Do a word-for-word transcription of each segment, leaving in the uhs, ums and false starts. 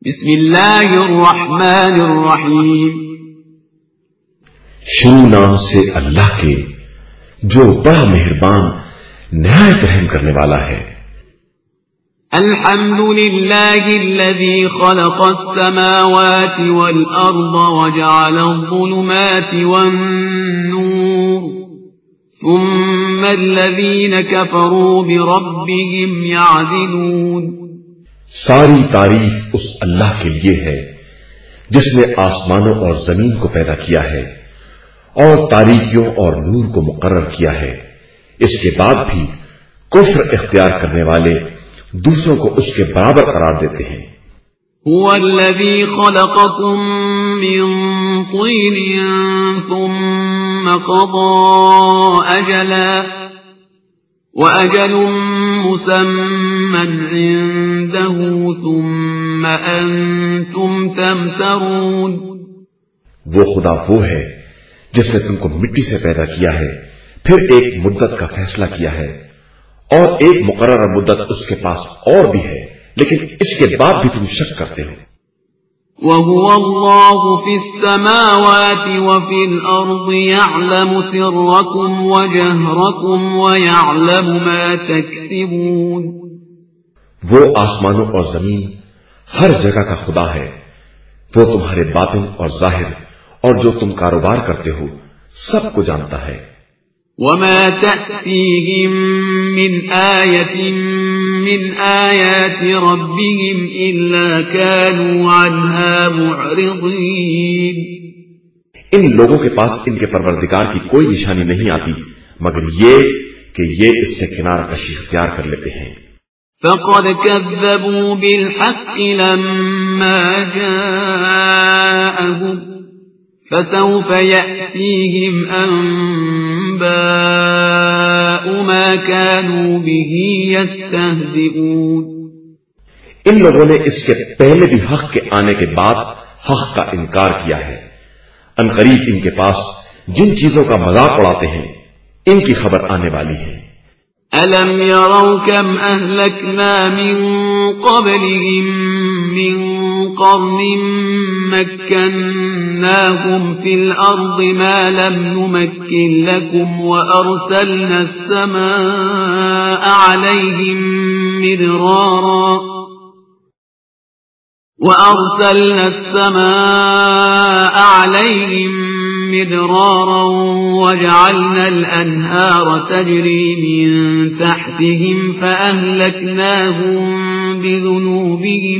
بسم اللہ الرحمن الرحیم، شروع نام سے اللہ کے جو بڑا مہربان نہایت رحم کرنے والا ہے۔ الحمد للہ الذی خلق السماوات والارض وجعل الظلمات والنور ثم الذین کفروا بربهم یعدلون۔ ساری تعریف اس اللہ کے لیے ہے جس نے آسمانوں اور زمین کو پیدا کیا ہے اور تاریکیوں اور نور کو مقرر کیا ہے، اس کے بعد بھی کفر اختیار کرنے والے دوسروں کو اس کے برابر قرار دیتے ہیں۔ هو الذی خلقکم من طین ثم قضى اجلا وأجل مسمى عنده ثم أنتم تمترون۔ وہ خدا وہ ہے جس نے تم کو مٹی سے پیدا کیا ہے، پھر ایک مدت کا فیصلہ کیا ہے اور ایک مقررہ مدت اس کے پاس اور بھی ہے، لیکن اس کے بعد بھی تم شک کرتے ہو۔ وَهُوَ اللَّهُ فِي السَّمَاوَاتِ وَفِي الْأَرْضِ يَعْلَمُ سِرَّكُمْ وَجَهْرَكُمْ وَيَعْلَمُ مَا تَكْسِبُونَ۔ وہ آسمانوں اور زمین ہر جگہ کا خدا ہے، وہ تمہارے باطن اور ظاہر اور جو تم کاروبار کرتے ہو سب کو جانتا ہے۔ وَمَا تَأْتِيهِم مِّنْ آيَةٍ مِّنْ آيَاتِ رَبِّهِمْ إِلَّا كَانُوا عَنْهَا مُعْرِضِينَ۔ ان لوگوں کے پاس ان کے پروردگار کی کوئی نشانی نہیں آتی مگر یہ کہ یہ اس سے کنارہ کشی اختیار کر لیتے ہیں۔ فَقَدْ كَذَّبُوا بِالْحَقِّ لَمَّا جَاءَهُمْ فَسَوْفَ يَأْتِيهِمْ أَنبَاءُ مَا كَانُوا بِهِ يَسْتَهْزِئُونَ۔ ان لوگوں نے اس کے پہلے بھی حق کے آنے کے بعد حق کا انکار کیا ہے، ان قریب ان کے پاس جن چیزوں کا مذاق اڑاتے ہیں ان کی خبر آنے والی ہے۔ أَلَمْ يَرَوْا كَمْ أَهْلَكْنَا مِنْ قَبْلِهِمْ مِنْ قَرْنٍ مَكَّنَّاهُمْ فِي الْأَرْضِ مَا لَمْ نُمَكِّنْ لَكُمْ وَأَرْسَلْنَا السَّمَاءَ عَلَيْهِمْ مِدْرَارًا وَأَرْسَلْنَا السَّمَاءَ عَلَيْهِمْ مِدْرَارًا وَجَعَلْنَا الْأَنْهَارَ تَجْرِي مِنْ تَحْتِهِمْ فَأَهْلَكْنَاهُمْ بِذُنُوبِهِمْ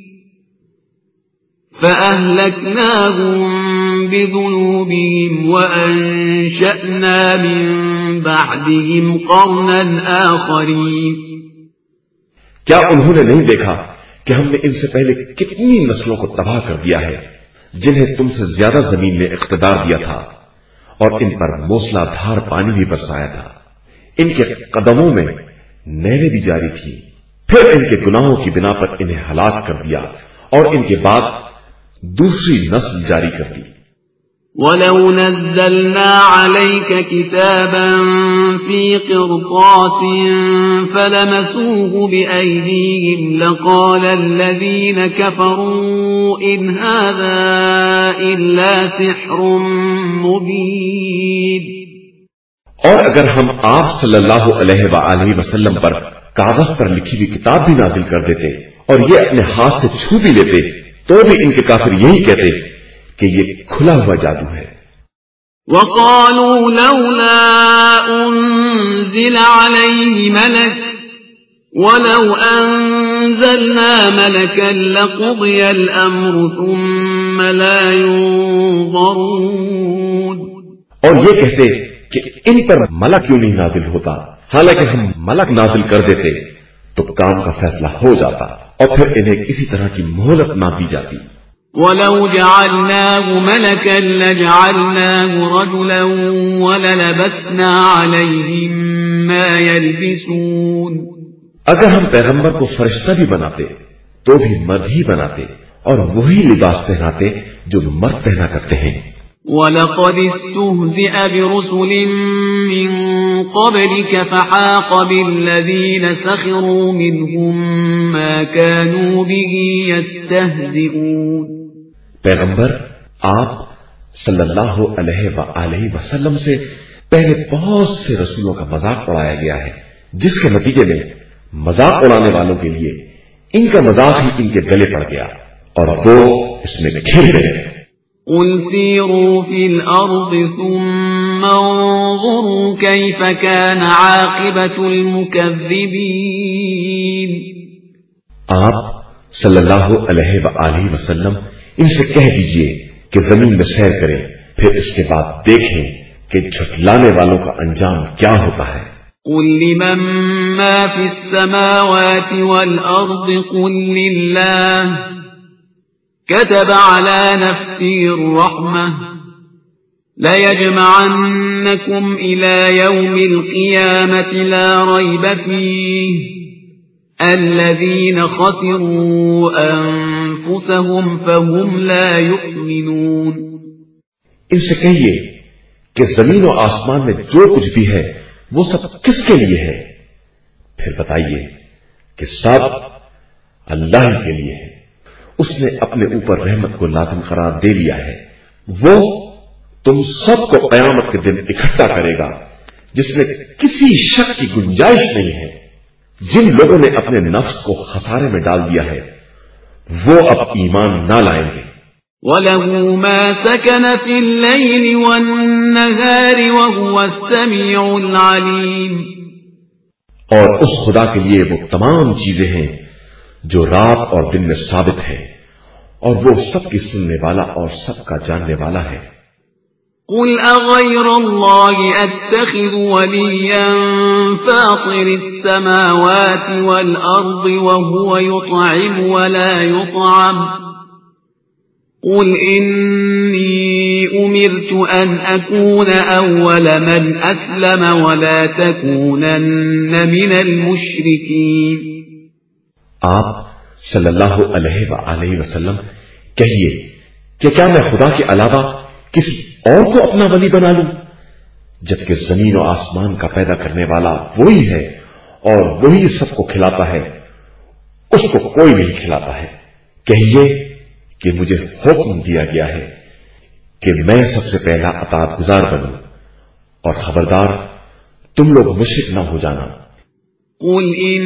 فَأَهْلَكْنَاهُمْ بِذُنُوبِهِمْ وَأَنشَأْنَا مِنْ بَعْدِهِمْ قَرْنًا آخَرِينَ۔ کیا انہوں نے نہیں دیکھا کہ ہم نے ان سے پہلے کتنی نسلوں کو تباہ کر دیا ہے جنہیں تم سے زیادہ زمین نے اقتدار دیا تھا اور ان پر موسلا دھار پانی بھی برسایا تھا، ان کے قدموں میں نہریں بھی جاری تھی، پھر ان کے گناہوں کی بنا پر انہیں ہلاک کر دیا اور ان کے بعد دوسری نسل جاری کر دی۔ وَلَوْ نَزَّلْنَا عَلَيْكَ كِتَابًا فِي قِرْطَاسٍ فَلَمَسُوهُ بِأَيْدِيهِمْ لَقَالَ الَّذِينَ كَفَرُوا إِنْ هَذَا إِلَّا سِحْرٌ مُبِينٌ۔ اور اگر ہم آپ صلی اللہ علیہ وآلہ وسلم پر کاغذ پر لکھی ہوئی کتاب بھی نازل کر دیتے اور یہ اپنے ہاتھ سے چھو بھی لیتے تو بھی ان کے کافر یہی کہتے کہ یہ کھلا ہوا جادو ہے۔ وَقَالُوا لَوْلَا أُنزِلَ عَلَيْهِ مَلَكٌ وَلَوْ أَنزَلْنَا مَلَكًا لَقُضِيَ الْأَمْرُ ثُمَّ لَا يُنظَرُونَ۔ اور یہ کہتے کہ ان پر ملک کیوں نہیں نازل ہوتا، حالانکہ ہم ملک نازل کر دیتے تو کام کا فیصلہ ہو جاتا اور پھر انہیں کسی طرح کی مہلت نہ دی جاتی۔ وَلَوْ جَعَلْنَاهُ مَلَكًا لَجَعَلْنَاهُ رَجُلًا وَلَلَبَسْنَا عَلَيْهِمْ مَا يَلْبِسُونَ۔ اگر ہم پیغمبر کو فرشتہ بھی بناتے تو بھی مرد ہی بناتے اور وہی لباس پہناتے جو مرد پہنا کرتے ہیں۔ وَلَقَدِ اسْتُهْزِئَ بِرُسُلٍ مِّن قَبْلِكَ فَحَاقَ بِالَّذِينَ سَخِرُوا مِنْهُم مَّا كَانُوا بِهِ يَسْتَهْزِئُونَ۔ پیغمبر آپ صلی اللہ علیہ وآلہ وسلم سے پہلے بہت سے رسولوں کا مذاق اڑایا گیا ہے، جس کے نتیجے میں مذاق اڑانے والوں کے لیے ان کا مذاق ہی ان کے گلے پڑ گیا اور وہ اس میں گھر گئے۔ قل سیروا فی الارض ثم انظروا کیف کان عاقبت المکذبین۔ آپ صلی اللہ علیہ وآلہ وسلم ان سے کہہ دیجئے کہ زمین میں سیر کریں، پھر اس کے بعد دیکھیں کہ جھٹلانے والوں کا انجام کیا ہوتا ہے۔ قل لمن ما فی السماوات والارض قل للہ كتب على نفسه الرحمة ليجمعنكم إلى يوم القيامة لا ريب فيه الذين خسروا أنفسهم فهم لا يؤمنون۔ ان سے کہیے کہ زمین و آسمان میں جو کچھ بھی ہے وہ سب کس کے لیے ہے؟ پھر بتائیے کہ سب اللہ کے لیے ہے۔ اس نے اپنے اوپر رحمت کو لازم قرار دے لیا ہے۔ وہ تم سب کو قیامت کے دن اکٹھا کرے گا جس میں کسی شک کی گنجائش نہیں ہے۔ جن لوگوں نے اپنے نفس کو خسارے میں ڈال دیا ہے وہ اب ایمان نہ لائیں گے۔ وَلَهُ مَا سَكَنَ فِي اللَّيْلِ وَالنَّهَارِ وَهُوَ السَّمِيعُ الْعَلِيمُ۔ اور اس خدا کے لیے وہ تمام چیزیں ہیں جو رات اور دن میں ثابت ہے، اور وہ سب کی سننے والا اور سب کا جاننے والا ہے۔ قل اغیر اللہ اتخذ ولیا فاطر السماوات والارض وهو يطعم ولا يطعم قل انی امرت ان اکون اول من اسلم ولا تکونن من المشرکین۔ آپ صلی اللہ علیہ وآلہ وسلم کہیے کہ کیا میں خدا کے علاوہ کسی اور کو اپنا ولی بنا لوں، جبکہ زمین و آسمان کا پیدا کرنے والا وہی ہے اور وہی سب کو کھلاتا ہے، اس کو کوئی نہیں کھلاتا ہے۔ کہیے کہ مجھے حکم دیا گیا ہے کہ میں سب سے پہلا اطاعت گزار بنوں، اور خبردار تم لوگ مشرک نہ ہو جانا۔ قل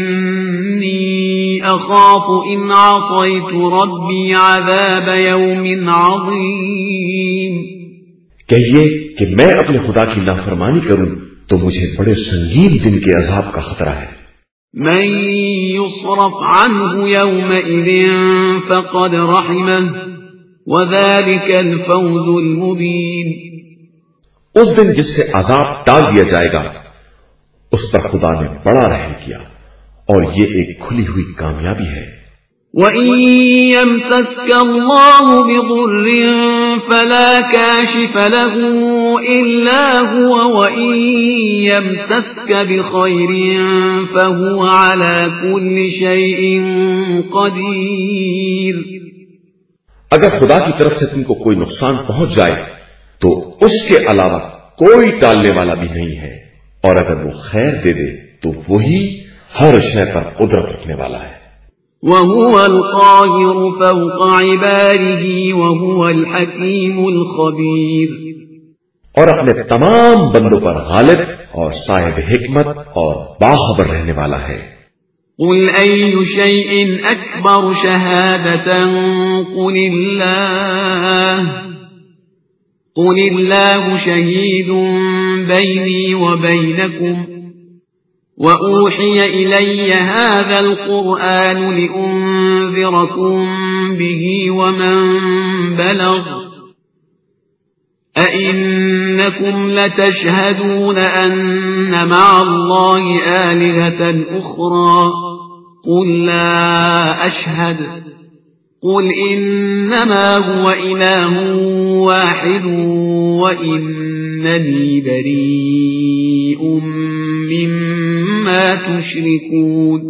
انی اخاف ان عصیت ربی عذاب یوم عظیم۔ کہیے کہ میں اپنے خدا کی نافرمانی کروں تو مجھے بڑے سنگین دن کے عذاب کا خطرہ ہے۔ من يصرف عنه يومئذ فقد رحمه وذلك الفوز المبين۔ اس دن جس سے عذاب ٹال دیا جائے گا اس پر خدا نے بڑا رحم کیا، اور یہ ایک کھلی ہوئی کامیابی ہے۔ وَإِن يَمْسَسْكَ اللَّهُ بِضُرٍّ فَلَا كَاشِفَ لَهُ إِلَّا هُوَ وَإِن يَمْسَسْكَ بِخَيْرٍ فَهُوَ عَلَى كُلِّ شَيْءٍ قَدِيرٌ۔ اگر خدا کی طرف سے تم کو کوئی نقصان پہنچ جائے تو اس کے علاوہ کوئی ٹالنے والا بھی نہیں ہے، اور اگر وہ خیر دے دے تو وہی ہر شے پر قدرت رکھنے والا ہے۔ وَهُوَ الْقَاهِرُ فَوْقَ عِبَادِهِ وَهُوَ الْحَكِيمُ الْخَبِيرُ۔ اور اپنے تمام بندوں پر غالب اور صاحب حکمت اور باخبر رہنے والا ہے۔ قُلْ أَيُّ شَيْءٍ أَكْبَرُ شَهَادَةً قُلِ اللَّهُ قُلِ اللَّهُ شَهِيدٌ بَيْنِي وَبَيْنَكُمْ وَأُوحِيَ إِلَيَّ هَذَا الْقُرْآنُ لِأُنذِرَكُم بِهِ وَمَن بَلَغَ أَئِنَّكُمْ لَتَشْهَدُونَ أَنَّ مَعَ اللَّهِ آلِهَةً أُخْرَى قُل لَّا أَشْهَدُ قُلْ إِنَّمَا هُوَ إِلَٰهٌ وَاحِدٌ وَإِنَّنِي بَرِيءٌ مِّمَّا تُشْرِكُونَ۔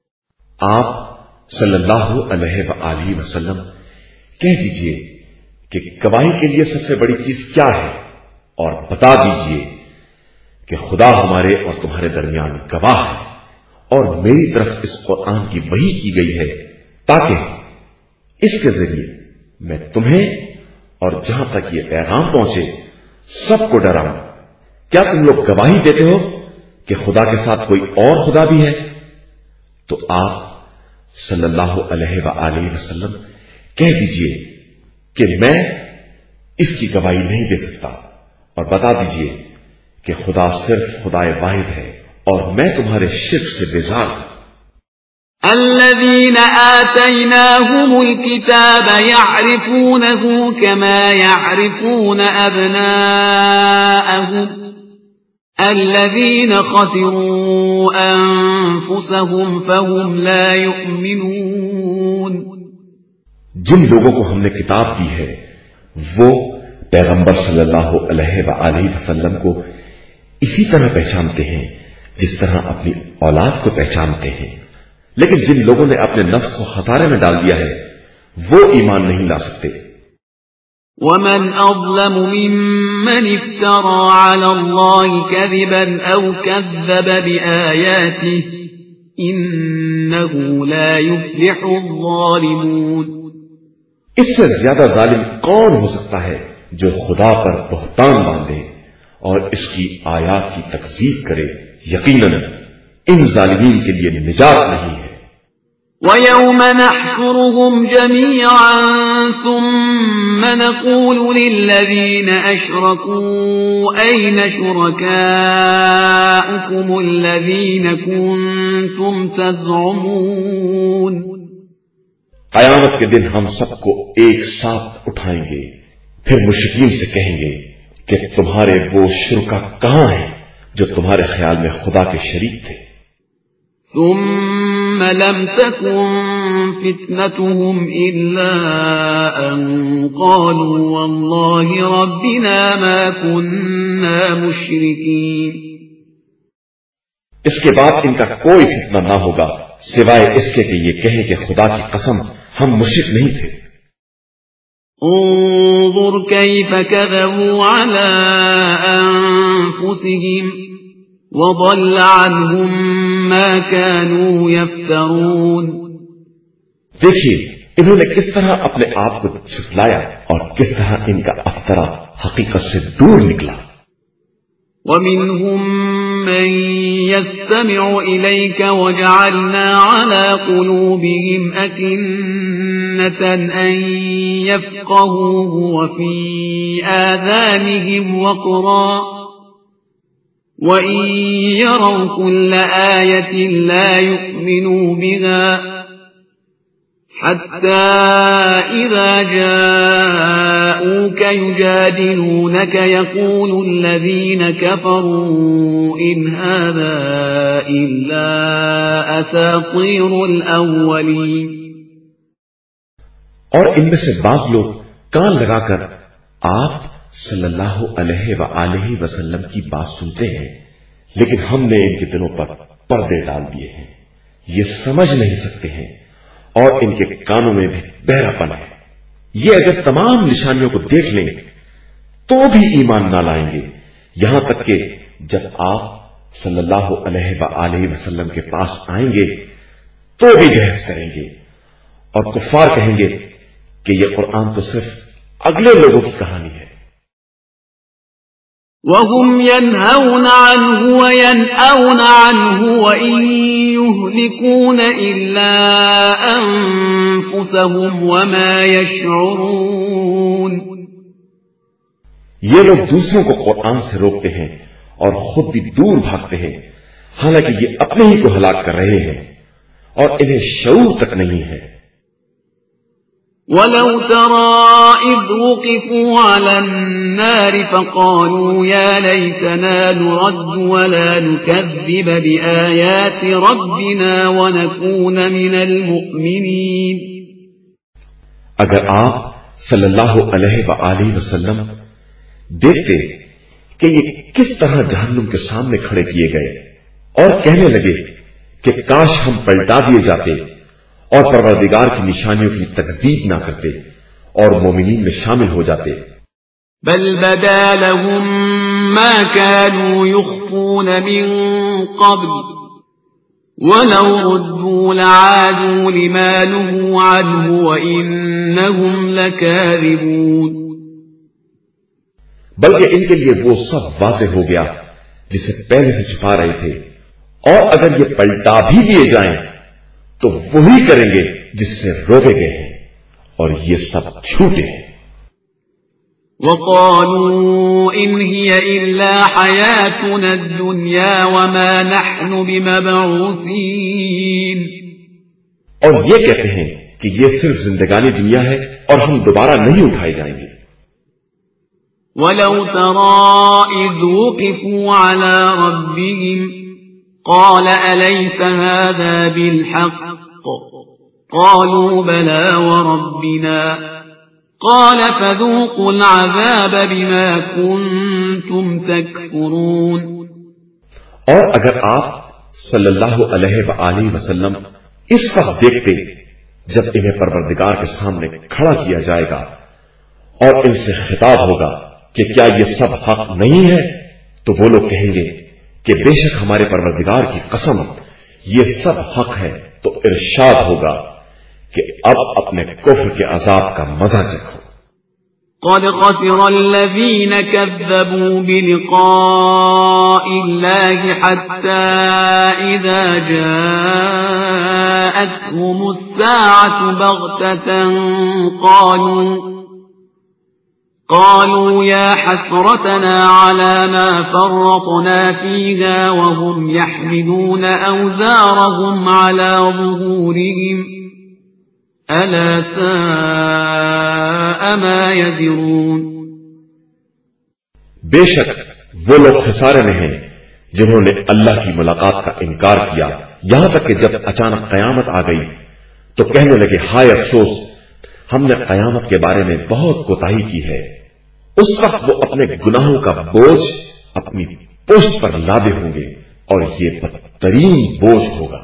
آپ صلی اللہ علیہ وآلہ وسلم کہہ دیجئے کہ گواہی کے لیے سب سے بڑی چیز کیا ہے، اور بتا دیجئے کہ خدا ہمارے اور تمہارے درمیان گواہ ہے، اور میری طرف اس قرآن کی وحی کی گئی ہے تاکہ اس کے ذریعے میں تمہیں اور جہاں تک یہ پیغام پہنچے سب کو ڈراؤں۔ کیا تم لوگ گواہی دیتے ہو کہ خدا کے ساتھ کوئی اور خدا بھی ہے؟ تو آپ صلی اللہ علیہ وآلہ وسلم کہہ دیجئے کہ میں اس کی گواہی نہیں دے سکتا، اور بتا دیجئے کہ خدا صرف خدا واحد ہے اور میں تمہارے شرک سے بیزار ہوں۔ الذين آتيناهم الكتاب يعرفونه كما يعرفون أبناءهم الذين خسروا أنفسهم فهم لا يؤمنون۔ جن لوگوں کو ہم نے کتاب دی ہے وہ پیغمبر صلی اللہ علیہ وآلہ وسلم کو اسی طرح پہچانتے ہیں جس طرح اپنی اولاد کو پہچانتے ہیں، لیکن جن لوگوں نے اپنے نفس کو خسارے میں ڈال دیا ہے وہ ایمان نہیں لا سکتے۔ ومن أظلم ممن افترى على الله كذبا أو كذب بآياته إنه لا يفلح الظالمون۔ اس سے زیادہ ظالم کون ہو سکتا ہے جو خدا پر بہتان باندھے اور اس کی آیات کی تکذیب کرے؟ یقیناً ان ظالمین کے لیے نجات نہیں ہے۔ وَيَوْمَ نَحْشُرُهُمْ جَمِيعًا ثُمَّ نَقُولُ لِلَّذِينَ أَشْرَكُوا أَيْنَ شُرَكَاؤُكُمُ الَّذِينَ كُنتُمْ تَزْعُمُونَ۔ قیامت کے دن ہم سب کو ایک ساتھ اٹھائیں گے، پھر مشرکین سے کہیں گے کہ تمہارے وہ شرکا کہاں ہیں جو تمہارے خیال میں خدا کے شریک تھے؟ ثم لم تكن فتنتهم إلا أن قالوا والله ربنا ما كنا مشركين۔ اس کے بعد ان کا کوئی فتنہ نہ ہوگا سوائے اس کے کہ یہ کہیں کہ خدا کی قسم ہم مشرک نہیں تھے۔ انظر كيف كذبوا على أنفسهم وضل عنهم ما كانوا يفترون۔ دیکھیے انہوں نے کس طرح اپنے آپ کو چھپلایا اور کس طرح ان کا افطرا حقیقت سے دور نکلا۔ ومنهم من يستمع إليك وجعلنا على قلوبهم أكنة أن يفقهوه وفي آذانهم وقرا وَإِن يَرَوْا كُلَّ آيَةٍ لَا يُؤْمِنُوا بِهَا حَتَّى إِذَا جَاءُوكَ يُجَادِلُونَكَ يَقُولُ الَّذِينَ كَفَرُوا إِنْ هَذَا إِلَّا أَسَاطِيرُ الْأَوَّلِينَ۔ اور ان میں سے بعض لوگ کان لگا کر آپ صلی اللہ علیہ وآلہ وسلم کی بات سنتے ہیں، لیکن ہم نے ان کے دلوں پر پردے ڈال دیے ہیں، یہ سمجھ نہیں سکتے ہیں اور ان کے کانوں میں بھی بہرا پن ہے۔ یہ اگر تمام نشانیوں کو دیکھ لیں تو بھی ایمان نہ لائیں گے، یہاں تک کہ جب آپ صلی اللہ علیہ وآلہ وسلم کے پاس آئیں گے تو بھی بحث کریں گے، اور کفار کہیں گے کہ یہ قرآن تو صرف اگلے لوگوں کی کہانی ہے۔ وَهُمْ يَنْهَوْنَ عَنْهُ وَيَنْأَوْنَ عَنْهُ وَإِنْ يُهْلِكُونَ إِلَّا أَنفُسَهُمْ وَمَا يَشْعُرُونَ۔ یہ لوگ دوسروں کو قرآن سے روکتے ہیں اور خود بھی دور بھاگتے ہیں، حالانکہ یہ اپنے ہی کو ہلاک کر رہے ہیں اور انہیں شعور تک نہیں ہے۔ وَلَوْ تَرَى إِذْ وُقِفُوا عَلَى النَّارِ فَقَالُوا يَا لَيْتَنَا نُرَدُّ وَلَا نُكَذِّبَ بِآيَاتِ رَبِّنَا وَنَكُونَ مِنَ الْمُؤْمِنِينَ۔ اگر آپ صلی اللہ علیہ وآلہ وسلم دیکھتے کہ یہ کس طرح جہنم کے سامنے کھڑے کیے گئے اور کہنے لگے کہ کاش ہم پلٹا دیے جاتے اور پروردگار کی نشانیوں کی تکذیب نہ کرتے اور مومنین میں شامل ہو جاتے. بل بدا لهم ما كانوا يخفون من قبل ولو ردوا لعادوا لما نهوا عنه وإنهم لكاذبون. بلکہ ان کے لیے وہ سب واضح ہو گیا جسے پہلے سے چھپا رہے تھے، اور اگر یہ پلٹا بھی دیے جائیں تو وہی کریں گے جس سے روکے گئے ہیں، اور یہ سب جھوٹے ہیں. وقالوا إن هي إلا حياتنا الدنيا وما نحن بمبعوثين. اور یہ کہتے ہیں کہ یہ صرف زندگانی دنیا ہے اور ہم دوبارہ نہیں اٹھائے جائیں گے. ولو ترى إذ وقفوا على ربهم قال أليس هذا بالحق قالوا بلى وربنا قال فذوقوا العذاب بما كنتم تكفرون. اور اگر آپ صلی اللہ علیہ وآلہ وسلم اس وقت دیکھتے جب انہیں پروردگار کے سامنے کھڑا کیا جائے گا اور ان سے خطاب ہوگا کہ کیا یہ سب حق نہیں ہے، تو وہ لوگ کہیں گے کہ بے شک ہمارے پروردگار کی قسم یہ سب حق ہے. تو ارشاد ہوگا کہ اب اپنے کفر کے عذاب کا مزہ چکھو. قد خسر الذين كذبوا بلقاء الله حتى إذا جاءتهم الساعة بغتة قالوا قالوا يا حسرتنا على ما فرطنا فيها وهم يحملون أوزارهم على ظهورهم ألا ساء ما يزرون. بے شک وہ لوگ خسارے میں ہیں جنہوں نے اللہ کی ملاقات کا انکار کیا، یہاں تک کہ جب اچانک قیامت آ گئی تو کہنے لگے ہائے افسوس، ہم نے قیامت کے بارے میں بہت کوتاہی کی ہے. اس وقت وہ اپنے گناہوں کا بوجھ اپنی پشت پر لادے ہوں گے اور یہ بدترین بوجھ ہوگا.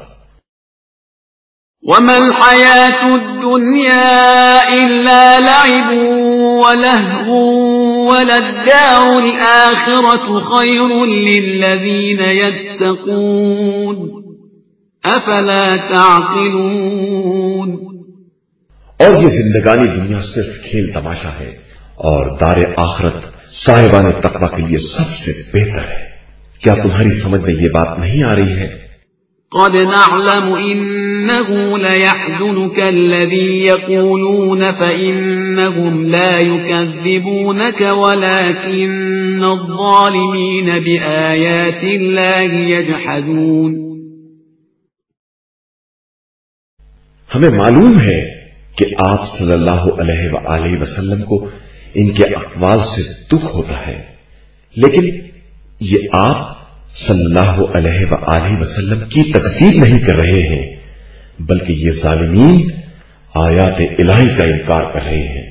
وَمَا الْحَيَاةُ الدُّنْيَا إِلَّا لَعِبٌ وَلَهْوٌ وَلَلدَّارُ الْآخِرَةُ خَيْرٌ لِّلَّذِينَ يَتَّقُونَ أَفَلَا تَعْقِلُونَ. اور یہ زندگانی دنیا صرف کھیل تماشا ہے، اور دار آخرت صاحبان تقوی کے لیے سب سے بہتر ہے. کیا تمہاری سمجھ میں یہ بات نہیں آ رہی ہے؟ قد نعلم إنه ليحزنك الذي يقولون فإنهم لا يكذبونك ولكن الظالمين بآيات الله يجحدون. ہمیں معلوم ہے کہ آپ صلی اللہ علیہ وآلہ وسلم کو ان کے اقوال سے دکھ ہوتا ہے، لیکن یہ آپ صلی اللہ علیہ وآلہ وسلم کی تکذیب نہیں کر رہے ہیں، بلکہ یہ ظالمین آیات الہی کا انکار کر رہے ہیں.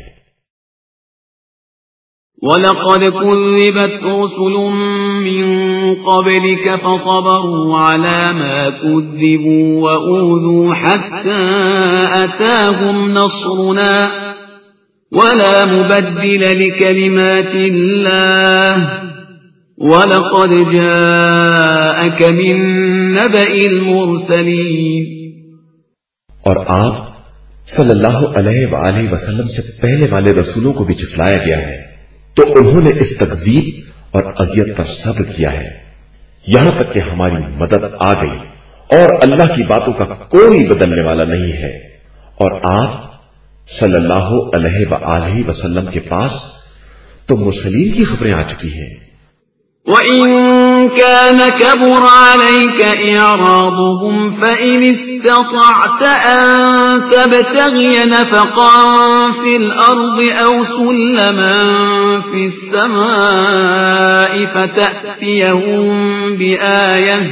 وَلَقَدْ كُذِّبَتْ رُسُلٌ مِّن قَبْلِكَ فَصَبَرُوا عَلَى مَا كُذِّبُوا وَأُوذُوا حَتَّى أَتَاهُمْ نَصْرُنَا وَلَا مُبَدِّلَ لِكَلِمَاتِ اللَّهِ وَلَقَدْ جَاءَكَ مِن نَّبَإِ الْمُرْسَلِينَ. اور آپ صلی اللہ علیہ وآلہ وسلم سے پہلے والے رسولوں کو بھی جھٹلایا گیا ہے، تو انہوں نے اس تکذیب اور اذیت پر صبر کیا ہے یہاں تک کہ ہماری مدد آ گئی، اور اللہ کی باتوں کا کوئی بدلنے والا نہیں ہے. اور آپ صلی اللہ علیہ وآلہ وسلم کے پاس تو مرسلین کی خبریں آ چکی ہیں. وَإِن كَانَ كَبُرَ عَلَيْكَ إِعْرَاضُهُمْ فَإِنِ اسْتَطَعْتَ أَن تَبْتَغِيَ نَفَقًا فِي الْأَرْضِ أَوْ سُلَّمًا فِي السَّمَاءِ فَتَأْتِيَهُم بِآيَةٍ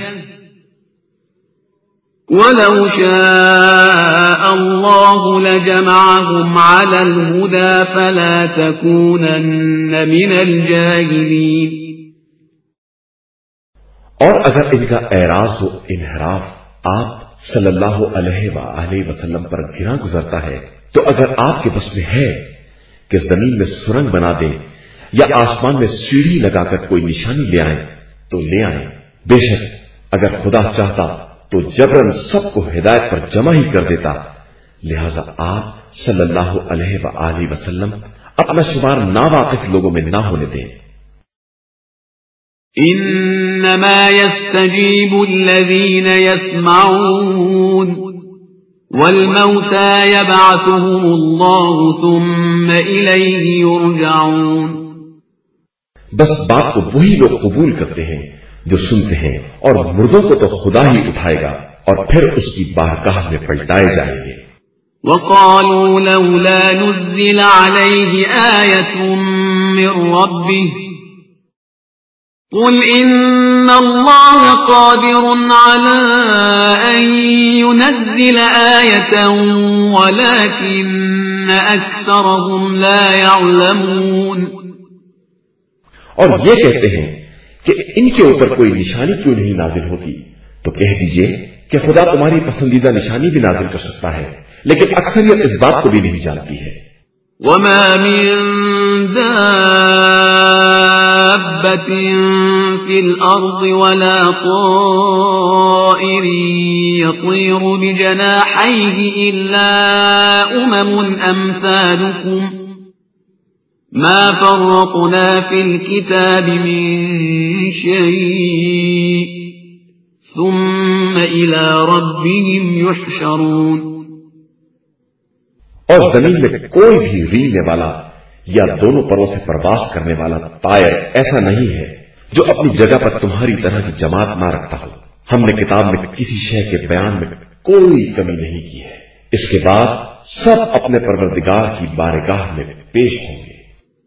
وَلَوْ شَاءَ اللَّهُ لَجَمَعَهُمْ عَلَى الْهُدَى فَلَا تَكُونَنَّ مِنَ الْجَاهِلِينَ. اور اگر ان کا اعراض و انحراف آپ صلی اللہ علیہ وآلہ وسلم پر گرا گزرتا ہے، تو اگر آپ کے بس میں ہے کہ زمین میں سرنگ بنا دیں یا آسمان میں سیڑھی لگا کر کوئی نشانی لے آئیں تو لے آئیں. بے شک اگر خدا چاہتا تو جبرن سب کو ہدایت پر جمع ہی کر دیتا. لہذا آپ صلی اللہ علیہ وآلہ وسلم اپنا شمار ناواقف لوگوں میں نہ ہونے دیں. انما يستجيب الذين يسمعون والموتى يبعثهم الله ثم إليه يرجعون. بس بات کو وہی لوگ قبول کرتے ہیں جو سنتے ہیں، اور مردوں کو تو خدا ہی اٹھائے گا اور پھر اس کی بارگاہ میں پلٹائے جائیں گے. وقالوا لولا نزل عليه آية من ربه قل إن الله قادر على أن ينزل آية ولكن أكثرهم لا يعلمون. اور یہ کہتے ہیں کہ ان کے اوپر کوئی نشانی کیوں نہیں نازل ہوتی، تو کہہ دیجئے کہ خدا تمہاری پسندیدہ نشانی بھی نازل کر سکتا ہے، لیکن اکثریت اس بات کو بھی نہیں جانتی ہے. وما من دابة في الأرض ولا طائر يطير بجناحيه إلا أمم أمثالكم ما فرطنا في الكتاب من شيء ثم إلى ربهم يحشرون. اور زمین میں کوئی بھی ریلنے والا یا دونوں پروں سے پرواز کرنے والا طائر ایسا نہیں ہے جو اپنی جگہ پر تمہاری طرح کی جماعت نہ رکھتا ہو. ہم نے کتاب میں کسی شے کے بیان میں کوئی کمی نہیں کی ہے. اس کے بعد سب اپنے پروردگار کی بارگاہ میں پیش ہوں گے.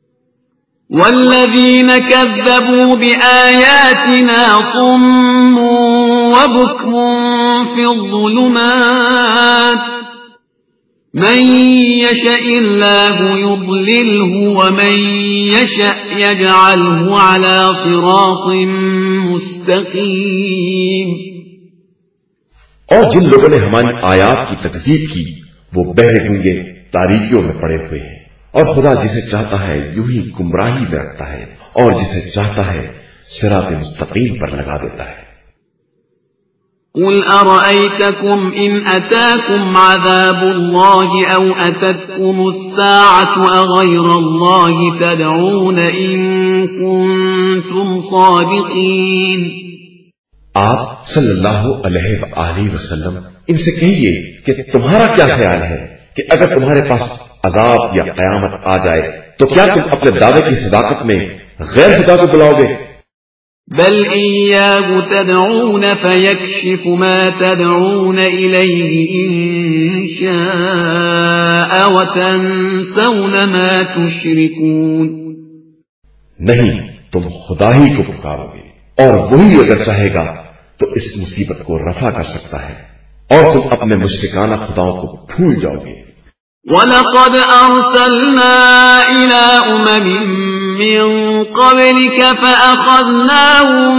والذین کذبوا بآیاتنا صم وبکم فی الظلمات من يشاء الله يضلله ومن يشاء يجعله على صراط مستقيم. اور جن لوگوں نے ہماری آیات کی تکذیب کی وہ بہرے گونگے تاریکیوں میں پڑے ہوئے ہیں، اور خدا جسے چاہتا ہے یوں ہی گمراہی میں رکھتا ہے اور جسے چاہتا ہے صراط مستقیم پر لگا دیتا ہے. قل أرأيتكم إن أتاكم عذاب الله أو أتتكم الساعة أغير الله تدعون إن كنتم صادقين. آپ صلی اللہ علیہ وآلہ وسلم ان سے کہیے کہ تمہارا کیا خیال ہے کہ اگر تمہارے پاس عذاب یا قیامت آ جائے تو کیا تم اپنے دعوے کی صداقت میں غیر خدا کو بلاؤ گے؟ بل إياه تدعون فيكشف ما تدعون إليه إن شاء وتنسون ما تشركون. نہیں، تم خدا ہی کو پکارو گے اور وہی اگر چاہے گا تو اس مصیبت کو رفع کر سکتا ہے اور تم اپنے مشرکانہ خداؤں کو بھول جاؤ گے. وَلَقَدْ أَرْسَلْنَا إِلَىٰ أُمَمٍ مِّن قَبْلِكَ فَأَخَذْنَاهُم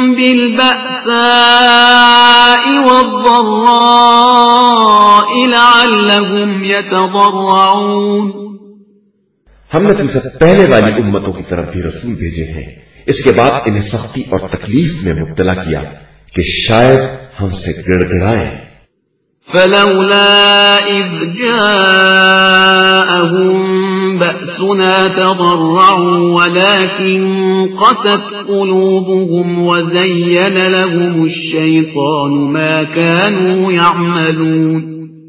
بِالْبَأْسَاءِ وَالضَّرَّاءِ لَعَلَّهُمْ يَتَضَرَّعُونَ. ہم نے تم سے پہلے والی امتوں کی طرف بھی رسول بھیجے ہیں، اس کے بعد انہیں سختی اور تکلیف میں مبتلا کیا کہ شاید ہم سے گڑ گڑائیں. فلولا إذ جاءهم بأسنا تضرعوا ولكن قست قلوبهم وزين لهم الشيطان ما كانوا يعملون.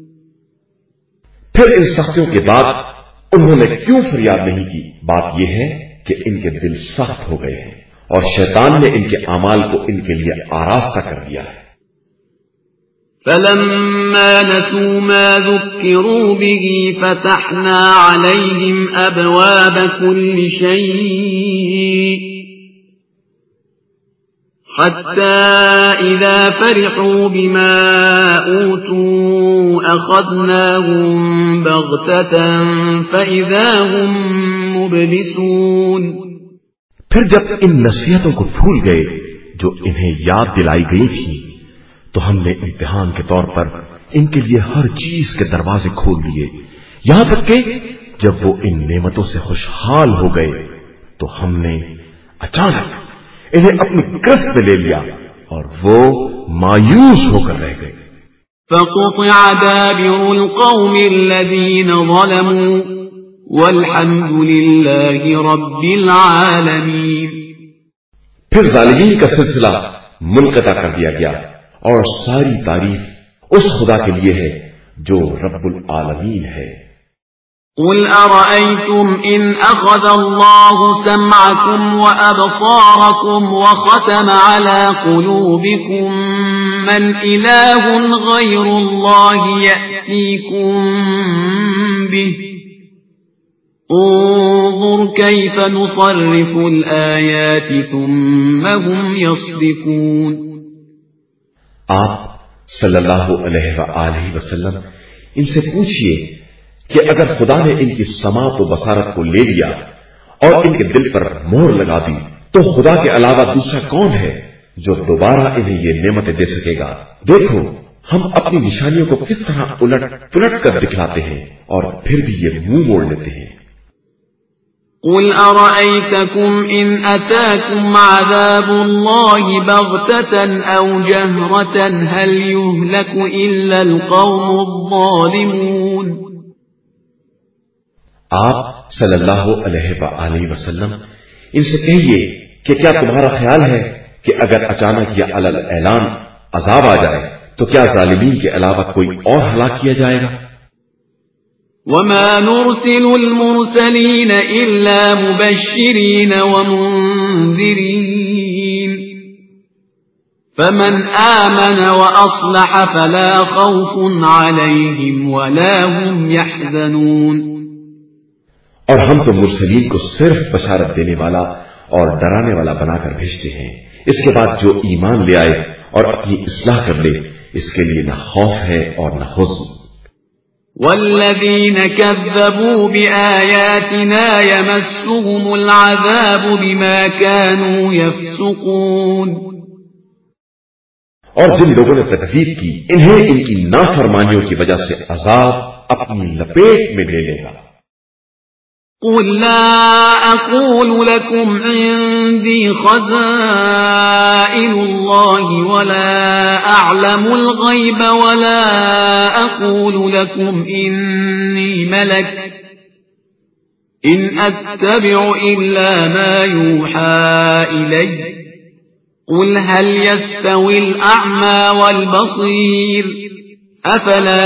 پھر ان سختیوں کے بعد انہوں نے کیوں فریاد نہیں کی؟ بات یہ ہے کہ ان کے دل سخت ہو گئے ہیں اور شیطان نے ان کے اعمال کو ان کے لیے آراستہ کر دیا ہے. فلما نسوا ما ذكروا به فتحنا عليهم أبواب كل شيء حتى إذا فرحوا بما أوتوا أخذناهم بغتة فإذا هم مبلسون. پھر جب ان نصیحتوں کو بھول گئے جو انہیں یاد دلائی گئی تھی تو ہم نے امتحان کے طور پر ان کے لیے ہر چیز کے دروازے کھول دیے، یہاں تک کہ جب وہ ان نعمتوں سے خوشحال ہو گئے تو ہم نے اچانک انہیں اپنی گرفت میں لے لیا اور وہ مایوس ہو کر رہ گئے. فقطع دابر القوم الذين ظلموا والحمد لله رب العالمين. پھر ظالمین کا سلسلہ منقطع کر دیا گیا اور ساری تعریف اس خدا کے لیے ہے جو رب العالمین ہے. قل أرأيتم إن أخذ الله سمعكم وأبصاركم وختم على قلوبكم من إله غير الله يأتيكم به انظر كيف نصرف الآيات ثم هم يصدفون. آپ صلی اللہ علیہ وآلہ وسلم ان سے پوچھئے کہ اگر خدا نے ان کی سماعت و بصارت کو لے لیا اور ان کے دل پر مہر لگا دی تو خدا کے علاوہ دوسرا کون ہے جو دوبارہ انہیں یہ نعمتیں دے سکے گا؟ دیکھو ہم اپنی نشانیوں کو کس طرح الٹ پلٹ کر دکھلاتے ہیں اور پھر بھی یہ منہ موڑ لیتے ہیں. قل أرأيتكم إن أتاكم عذاب الله بغتة أو جهرة هل يهلك إلا القوم الظالمون. آپ صلی اللہ علیہ وآلہ وسلم ان سے کہیے کہ کیا تمہارا خیال ہے کہ اگر اچانک یا علل اعلان عذاب آ جائے تو کیا ظالمین کے علاوہ کوئی اور ہلاک کیا جائے گا؟ وما نرسل المرسلين إلا مبشرين ومنذرين فمن آمن وأصلح فلا خوف عليهم ولا هم يحزنون. اور ہم تو مرسلین کو صرف بشارت دینے والا اور ڈرانے والا بنا کر بھیجتے ہیں. اس کے بعد جو ایمان لے آئے اور اپنی اصلاح کر لے اس کے لیے نہ خوف ہے اور نہ حزن. والذين كذبوا بآياتنا يمسهم العذاب بما كانوا يفسقون. اور جن لوگوں نے تکذیب کی انہیں ان کی نافرمانیوں کی وجہ سے عذاب اپنی لپیٹ میں لے لے گا. قل لا أقول لكم عندي خزائن الله ولا أعلم الغيب ولا أقول لكم إني ملك إن أتبع إلا ما يوحى إلي قل هل يستوي الأعمى والبصير أفلا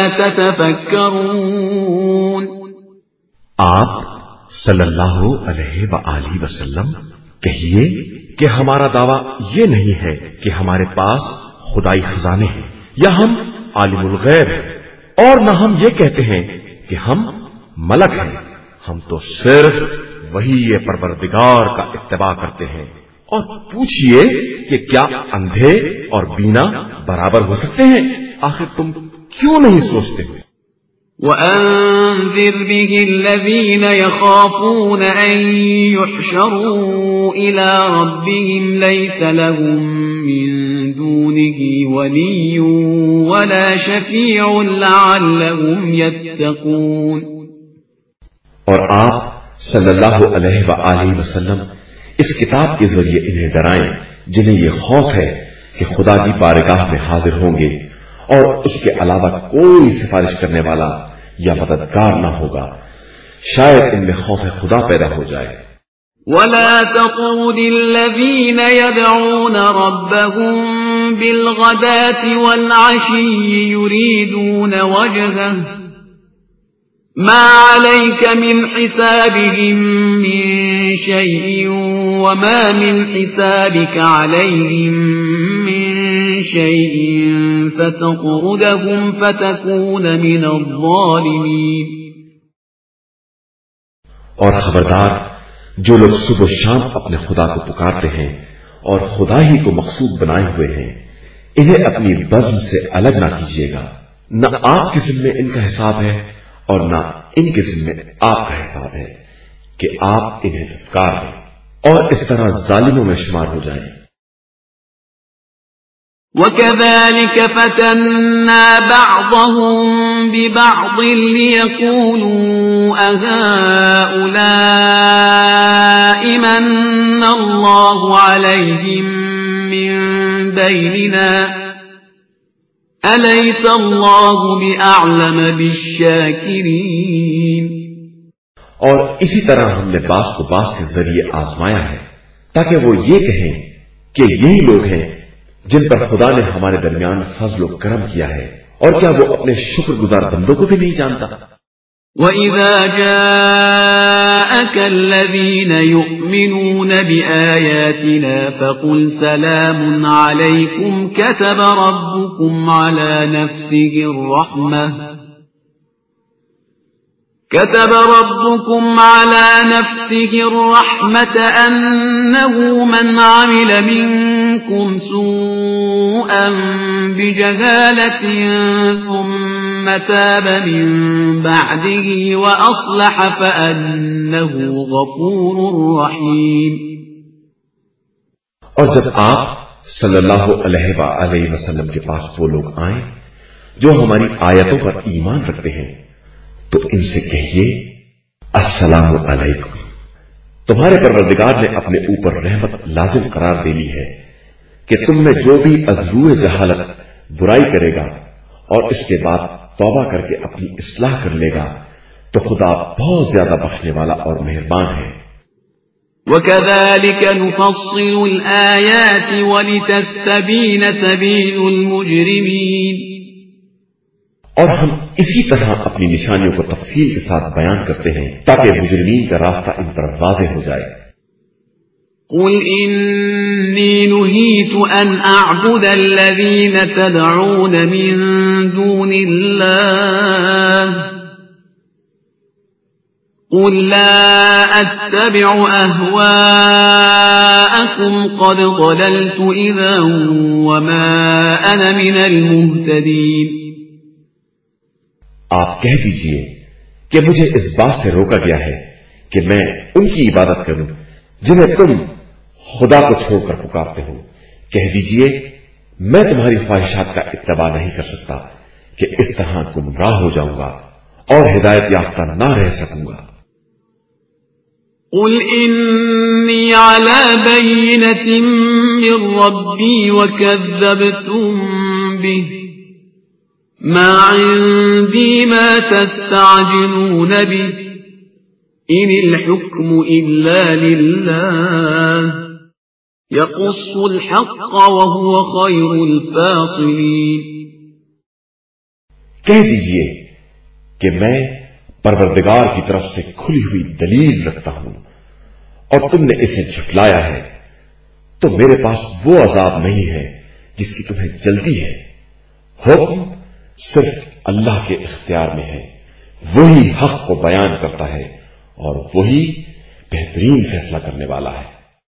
تتفكرون. آپ صلی اللہ علیہ وآلہ وسلم کہیے کہ ہمارا دعویٰ یہ نہیں ہے کہ ہمارے پاس خدائی خزانے ہیں یا ہم عالم الغیب ہیں اور نہ ہم یہ کہتے ہیں کہ ہم ملک ہیں. ہم تو صرف وہی پروردگار کا اتباع کرتے ہیں. اور پوچھئے کہ کیا اندھے اور بینا برابر ہو سکتے ہیں؟ آخر تم کیوں نہیں سوچتے ہوئے؟ وَأَنذِرْ بِهِ الَّذِينَ يَخَافُونَ أَن يُحْشَرُوا إِلَى رَبِّهِمْ لَيْسَ لَهُم مِّن دُونِهِ وَلِيٌّ وَلَا شَفِيعٌ لَّعَلَّهُمْ يَتَّقُونَ. اور آپ صلی اللہ علیہ وآلہ وسلم اس کتاب کے ذریعے انہیں ڈرائیں جنہیں یہ خوف ہے کہ خدا کی بارگاہ میں حاضر ہوں گے اور اس کے علاوہ کوئی سفارش کرنے والا یا مددگار نہ ہوگا. شاید ان میں خوف خدا پیدا ہو جائے. وَلَا تَطْرُدِ الَّذِينَ يَدْعُونَ رَبَّهُم بِالْغَدَاةِ وَالْعَشِيِّ يُرِيدُونَ وَجْهَهُ مَا عَلَيْكَ مِنْ حِسَابِهِمْ مِنْ شَيْءٍ وَمَا مِنْ حِسَابِكَ عَلَيْهِمْ مِنْ شَيْءٍ فَتَطْرُدَهُمْ فَتَكُونَ مِنَ الظَّالِمِينَ. اور خبردار جو لوگ صبح و شام اپنے خدا کو پکارتے ہیں اور خدا ہی کو مقصود بنائے ہوئے ہیں انہیں اپنی بزم سے الگ نہ کیجیے گا. نہ آپ کے ذمے ان کا حساب ہے اور نہ ان کے ذمے آپ کا حساب ہے کہ آپ انہیں دھتکار دیں اور اس طرح ظالموں میں شمار ہو جائیں. وَكَذَلِكَ فَتَنَّا بَعْضَهُم بِبَعْضٍ لِيَقُولُوا أَهَٰؤُلَاءِ مَنَّ اللَّهُ عَلَيْهِم مِّن بَيْنِنَا أَلَيْسَ اللَّهُ بِأَعْلَمَ بِالشَّاكِرِينَ۔ اور اسی طرح ہم نے بعض کو بعض کے ذریعے آزمایا ہے تاکہ وہ یہ کہیں کہ یہی لوگ ہیں جن پر خدا نے ہمارے درمیان فضل و کرم کیا ہے، اور کیا وہ اپنے شکر گزار بندوں کو بھی نہیں جانتا؟ وَإِذَا جَاءَكَ الَّذِينَ يُؤْمِنُونَ بِآيَاتِنَا فَقُلْ سَلَامٌ عَلَيْكُمْ كَتَبَ رَبُّكُمْ عَلَى نَفْسِهِ الرَّحْمَةَ كتب ربكم على نفسه الرحمة أنه من عمل منكم سوءا بجهالة ثم تاب من بعده وأصلح فأنه غفور رحيم۔ اور جب آپ صلی اللہ علیہ وآلہ وسلم کے پاس وہ لوگ آئیں جو ہماری آیتوں پر ایمان رکھتے ہیں تو ان سے کہیے السلام علیکم، تمہارے پروردگار نے اپنے اوپر رحمت لازم قرار دے لی ہے کہ تم میں جو بھی از روئے جہالت برائی کرے گا اور اس کے بعد توبہ کر کے اپنی اصلاح کر لے گا تو خدا بہت زیادہ بخشنے والا اور مہربان ہے۔ وَكَذَلِكَ نُفَصِّلُ الْآيَاتِ وَلِتَسْتَبِينَ سَبِيلُ الْمُجْرِمِينَ، اور ہم اسی طرح اپنی نشانیوں کو تفصیل کے ساتھ بیان کرتے ہیں تاکہ مجرمین کا راستہ ان پر واضح ہو جائے۔ قُلْ إِنِّي نُهِيتُ أَنْ أَعْبُدَ الَّذِينَ تَدْعُونَ مِن دُونِ اللَّهِ قُلْ لَا أَتَّبِعُ أَهْوَاءَكُمْ قَدْ ضَلَلْتُ إِذًا وَمَا أَنَا مِنَ الْمُهْتَدِينَ۔ آپ کہہ دیجئے کہ مجھے اس بات سے روکا گیا ہے کہ میں ان کی عبادت کروں جنہیں تم خدا کو چھوڑ کر پکارتے ہو۔ کہہ دیجئے میں تمہاری خواہشات کا اتباع نہیں کر سکتا کہ اس طرح گمراہ ہو جاؤں گا اور ہدایت یافتہ نہ رہ سکوں گا۔ قل إني على بينة من ربي وكذبتم به ما عندي ما تستعجلون به إن الحكم إلا لله يقص الحق وهو خير الفاصلين۔ کہہ دیجئے کہ میں پروردگار کی طرف سے کھلی ہوئی دلیل رکھتا ہوں اور تم نے اسے جھٹلایا ہے تو میرے پاس وہ عذاب نہیں ہے جس کی تمہیں جلدی ہے۔ حکم صرف اللہ کے اختیار میں ہے، وہی حق کو بیان کرتا ہے اور وہی بہترین فیصلہ کرنے والا ہے۔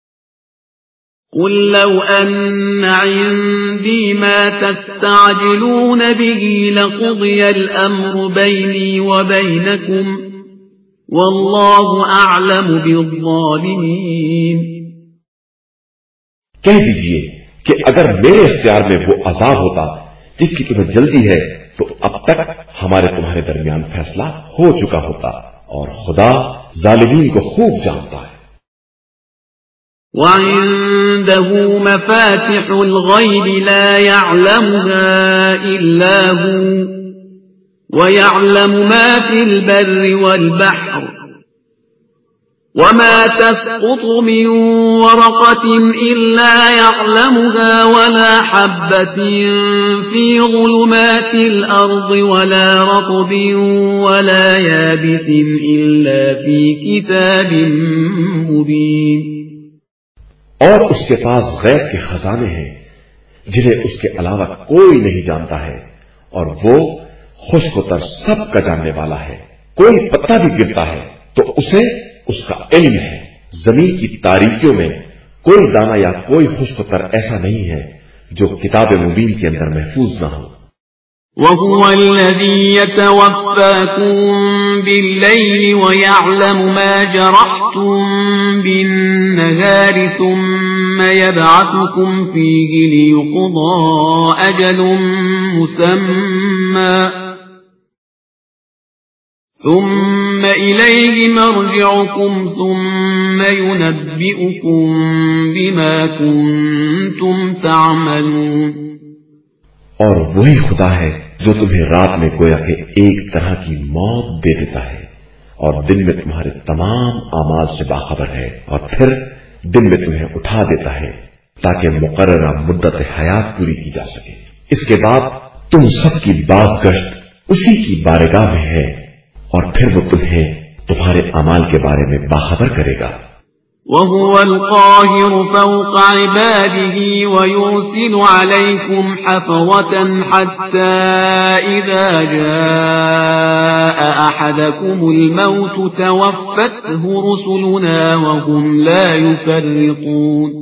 قل لو أن عندي ما تستعجلون به لقضي الأمر بيني وبينكم والله أعلم بالظالمين۔ کہہ دیجئے کہ اگر میرے اختیار میں وہ عذاب ہوتا جس کی تمہیں جلدی ہے تو اب تک ہمارے تمہارے درمیان فیصلہ ہو چکا ہوتا اور خدا ظالمین کو خوب جانتا ہے۔ وعنده مفاتح الغيب لا يعلمها إلا هو ويعلم ما في البر والبحر وما تسقط من ورقة إلا يعلمها ولا حبة في ظلمات الأرض ولا رطب ولا يابس إلا في كتاب مبين۔ اور اس کے پاس غیب کے خزانے ہیں جنہیں اس کے علاوہ کوئی نہیں جانتا ہے اور وہ خشک و تر سب کا جاننے والا ہے۔ کوئی پتا بھی گرتا ہے تو اسے اس کا علم ہے۔ زمین کی تاریکیوں میں کوئی دانہ یا کوئی خشک و تر ایسا نہیں ہے جو کتاب مبین کے اندر محفوظ نہ ہو۔ وَهُوَ الَّذِي يَتَوَفَّاكُم بِاللَّيْلِ وَيَعْلَمُ مَا جَرَحْتُم بِالنَّهَارِ ثُمَّ يبعثكم فيه ليقضى أجل مسمى ثم إليه مرجعكم ثم ينبئكم بما كنتم تعملون. اور وہی خدا ہے جو تمہیں رات میں گویا کہ ایک طرح کی موت دے دیتا ہے اور دن میں تمہارے تمام اعمال سے باخبر ہے، اور پھر دن میں تمہیں اٹھا دیتا ہے تاکہ مقررہ مدت حیات پوری کی جا سکے. اس کے بعد تم سب کی باز گشت اسی کی بارگاہ میں ہے اور پھر وہ تمہیں تمہارے اعمال کے بارے میں باخبر کرے گا. وَهُوَ الْقَاهِرُ فَوْقَ عِبَادِهِ وَيُرْسِلُ عَلَيْكُمْ حَفَظَةً حَتَّى إِذَا جَاءَ أَحَدَكُمُ الْمَوْتُ تَوَفَّتْهُ رُسُلُنَا وَهُمْ لَا يُفَرِّطُونَ.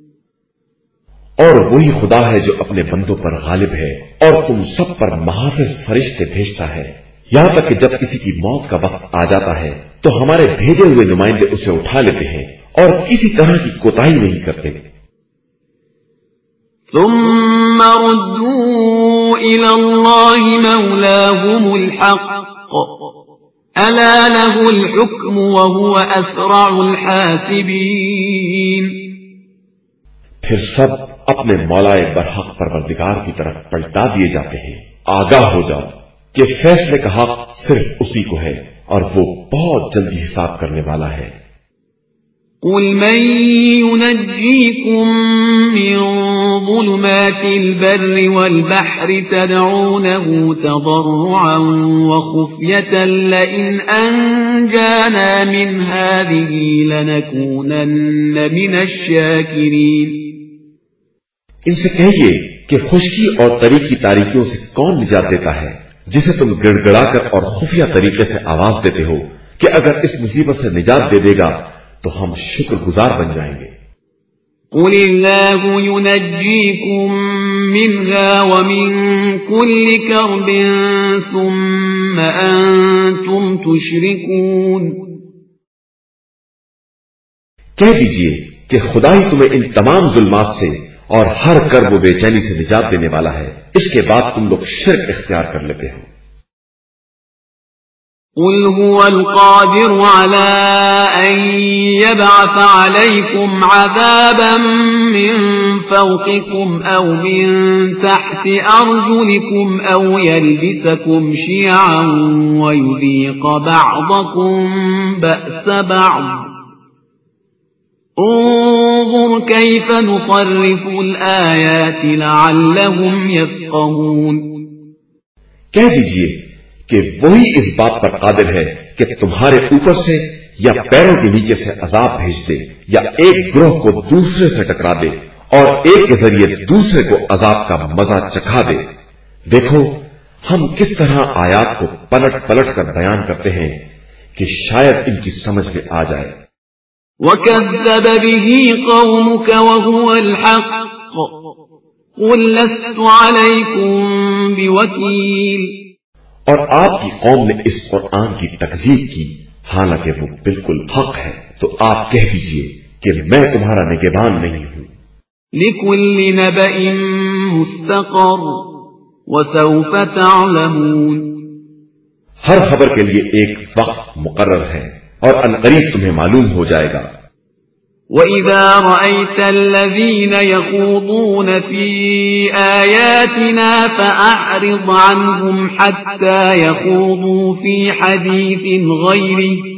اور وہی خدا ہے جو اپنے بندوں پر غالب ہے اور تم سب پر محافظ فرشتے بھیجتا ہے، یہاں تک کہ جب کسی کی موت کا وقت آ جاتا ہے تو ہمارے بھیجے ہوئے نمائندے اسے اٹھا لیتے ہیں اور کسی طرح کی کوتاہی نہیں کرتے. ثم ردوا إلى الله مولاهم الحق ألا له الحكم وهو أسرع الحاسبين. پھر سب اپنے مولا برحق پروردگار کی طرف پلٹا دیے جاتے ہیں. آگاہ ہو جاؤ کہ فیصلے کا حق صرف اسی کو ہے اور وہ بہت جلدی حساب کرنے والا ہے. قل من ينجيكم من ظلمات البر والبحر تدعونه تضرعا وخفية لئن أنجانا من هذه لنكونن من الشاكرين. ان سے کہیے کہ خشکی اور تری کی تاریکیوں سے کون نجات دیتا ہے جسے تم گڑ گڑا کر اور خفیہ طریقے سے آواز دیتے ہو کہ اگر اس مصیبت سے نجات دے دے گا تو ہم شکر گزار بن جائیں گے. قل اللہ ينجيكم منها ومن كل كرب ثم أنتم تشركون. کہہ دیجئے کہ خدا ہی تمہیں ان تمام ظلمات سے اور ہر کرب و بے چینی سے نجات دینے والا ہے، اس کے بعد تم لوگ شرک اختیار کر لیتے ہو. قل هو القادر على أن يبعث عليكم عذابا من فوقكم أو من تحت أرجلكم أو يلبسكم شيعا ويذيق بعضكم بأس بعض. انظر كيف نصرف الآيات لعلهم يفقهون. کہہ دیجئے کہ وہی اس بات پر قادر ہے کہ تمہارے اوپر سے یا پیروں کے نیچے سے عذاب بھیج دے یا ایک گروہ کو دوسرے سے ٹکرا دے اور ایک کے ذریعے دوسرے کو عذاب کا مزہ چکھا دے. دیکھو ہم کس طرح آیات کو پلٹ پلٹ کر بیان کرتے ہیں کہ شاید ان کی سمجھ میں آ جائے. وَكَذَّبَ بِهِ قَوْمُكَ وَهُوَ الْحَقُّ قُلْ لَسْتُ عَلَيْكُمْ بِوَكِيلٍ. اور آپ کی قوم نے اس قرآن کی تکذیب کی حالانکہ وہ بالکل حق ہے، تو آپ کہہ دیجئے کہ میں تمہارا نگہبان نہیں ہوں. لِكُلِّ نَبَإٍ مُسْتَقَرٌّ وَسَوْفَ تَعْلَمُونَ. ہر خبر کے لیے ایک وقت مقرر ہے اور عنقریب تمہیں معلوم ہو جائے گا. وَإِذَا رَأَيْتَ الَّذِينَ يَخُوضُونَ فِي آيَاتِنَا فَأَعْرِضْ عَنْهُمْ حَتَّى يَخُوضُوا فِي حَدِيثٍ غَيْرِهِ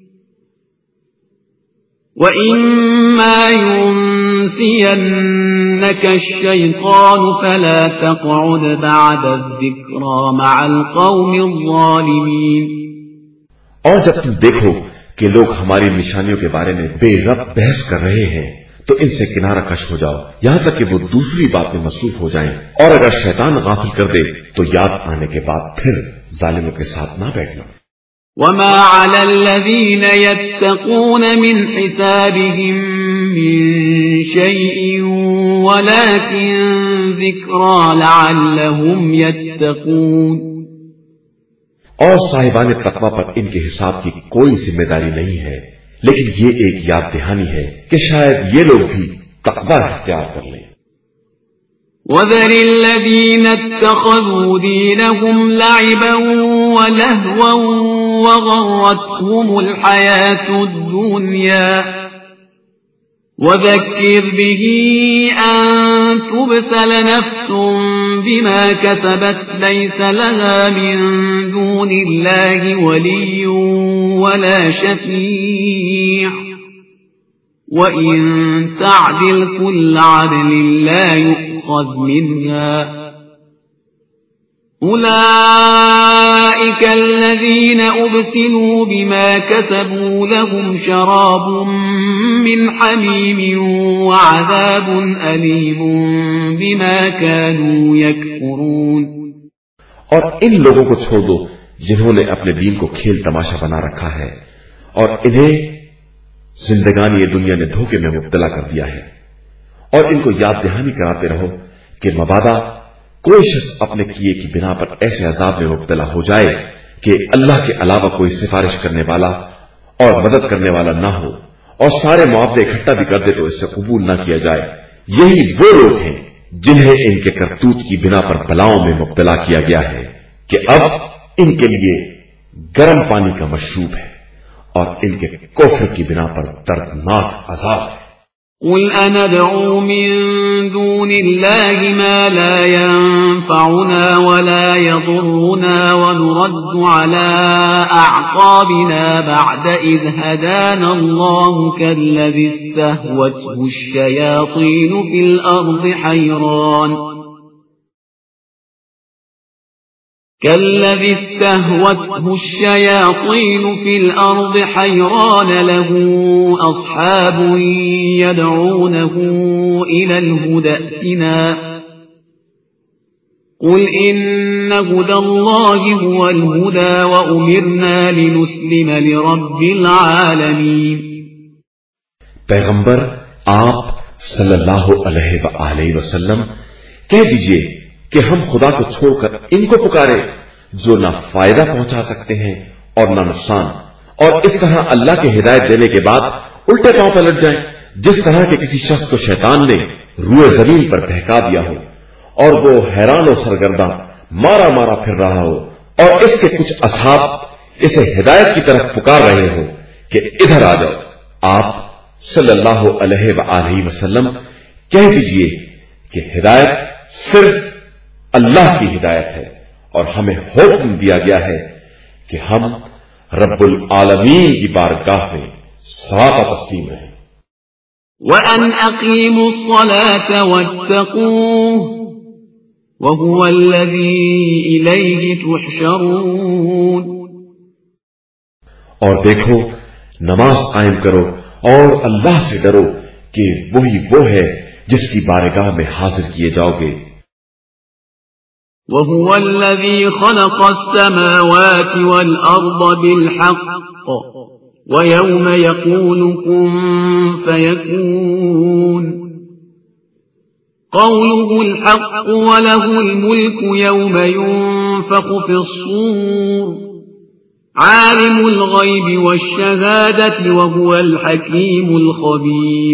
وَإِمَّا يُنْسِيَنَّكَ الشَّيْطَانُ فَلَا تَقْعُدْ بَعْدَ الذِّكْرَى مَعَ الْقَوْمِ الظَّالِمِينَ. اور جب تم دیکھو کہ لوگ ہماری نشانیوں کے بارے میں بے ربط بحث کر رہے ہیں تو ان سے کنارہ کش ہو جاؤ یہاں تک کہ وہ دوسری بات میں مصروف ہو جائیں، اور اگر شیطان غافل کر دے تو یاد آنے کے بعد پھر ظالموں کے ساتھ نہ بیٹھنا. وَمَا عَلَى الَّذِينَ يَتَّقُونَ مِنْ حِسَابِهِمْ مِنْ شَيْءٍ وَلَكِنْ ذِكْرَى لَعَلَّهُمْ يَتَّقُونَ. اور صاحبان تقوی پر ان کے حساب کی کوئی ذمہ داری نہیں ہے، لیکن یہ ایک یاد دہانی ہے کہ شاید یہ لوگ بھی تقوی اختیار کر لیں۔ وَذَرِ الَّذِينَ اتَّخَذُوا دِينَهُمْ لَعِبًا وَلَهْوًا وَغَرَّتْهُمُ الْحَيَاةُ الدُّنْيَا وَذَكِّرْ بِهِ أَن تُبْسَلَ نَفْسٌ بِمَا كَسَبَتْ لَيْسَ لَهَا مِن دُونِ اللَّهِ وَلِيٌّ وَلَا شَفِيعٌ وَإِن تَعْدِلْ كُلَّ عَدْلٍ لَّا يُؤْخَذْ مِنْهَا أُولَئِكَ الَّذِينَ أُبْسِلُوا بِمَا كَسَبُوا لَهُمْ شَرَابٌ مِّنْ حَمِيمٍ وَعَذَابٌ أَلِيمٌ بِمَا كَانُوا يَكْفُرُونَ۔ اور ان لوگوں کو چھوڑ دو جنہوں نے اپنے دین کو کھیل تماشا بنا رکھا ہے اور انہیں زندگانی دنیا نے دھوکے میں مبتلا کر دیا ہے، اور ان کو یاد دہانی کراتے رہو کہ مبادا کوئی شخص اپنے کیے کی بنا پر ایسے عذاب میں مبتلا ہو جائے کہ اللہ کے علاوہ کوئی سفارش کرنے والا اور مدد کرنے والا نہ ہو، اور سارے معاوضے اکٹھا بھی کر دے تو اس سے قبول نہ کیا جائے۔ یہی وہ لوگ ہیں جنہیں ان کے کرتوت کی بنا پر بلاؤں میں مبتلا کیا گیا ہے کہ اب ان کے لیے گرم پانی کا مشروب ہے اور ان کے کفر کی بنا پر دردناک عذاب ہے۔ قل أندعو من دون الله ما لا ينفعنا ولا يضرنا ونرد على أعقابنا بعد إذ هدانا الله كالذي استهوته الشياطين في الأرض حيران كالذي استهوته الشياطين في الأرض حيران له أصحاب يدعونه إلى الهدى ائتنا قل إن هدى الله هو الهدى وأمرنا لنسلم لرب العالمين۔ پیغمبر آپ صلی اللہ علیہ وآلہ وسلم کہہ دیجئے کہ ہم خدا کو چھوڑ کر ان کو پکارے جو نہ فائدہ پہنچا سکتے ہیں اور نہ نقصان، اور اس طرح اللہ کی ہدایت دینے کے بعد الٹے پاؤں پلٹ جائیں، جس طرح کے کسی شخص کو شیطان نے روئے زمین پر بہکا دیا ہو اور وہ حیران و سرگرداں مارا مارا پھر رہا ہو، اور اس کے کچھ اصحاب اسے ہدایت کی طرف پکار رہے ہو کہ ادھر آ جاؤ۔ آپ صلی اللہ علیہ وآلہ وسلم کہہ دیجئے کہ ہدایت صرف اللہ کی ہدایت ہے، اور ہمیں حکم دیا گیا ہے کہ ہم رب العالمین کی بارگاہ میں سراپا تسلیم رہیں۔ وَأَنْ أَقِيمُوا الصَّلَاةَ وَاتَّقُوهُ وَهُوَ الَّذِي إِلَيْهِ تُحْشَرُونَ۔ اور دیکھو نماز قائم کرو اور اللہ سے ڈرو کہ وہی وہ ہے جس کی بارگاہ میں حاضر کیے جاؤ گے۔ وَهُوَ الَّذِي خَلَقَ السَّمَاوَاتِ وَالْأَرْضَ بِالْحَقِّ وَيَوْمَ يَقُولُ كُن فَيَكُونُ قَوْلُهُ الْحَقُّ وَلَهُ الْمُلْكُ يَوْمَ يُنفَخُ فِي الصُّورِ عَالِمُ الْغَيْبِ وَالشَّهَادَةِ وَهُوَ الْحَكِيمُ الْخَبِيرُ۔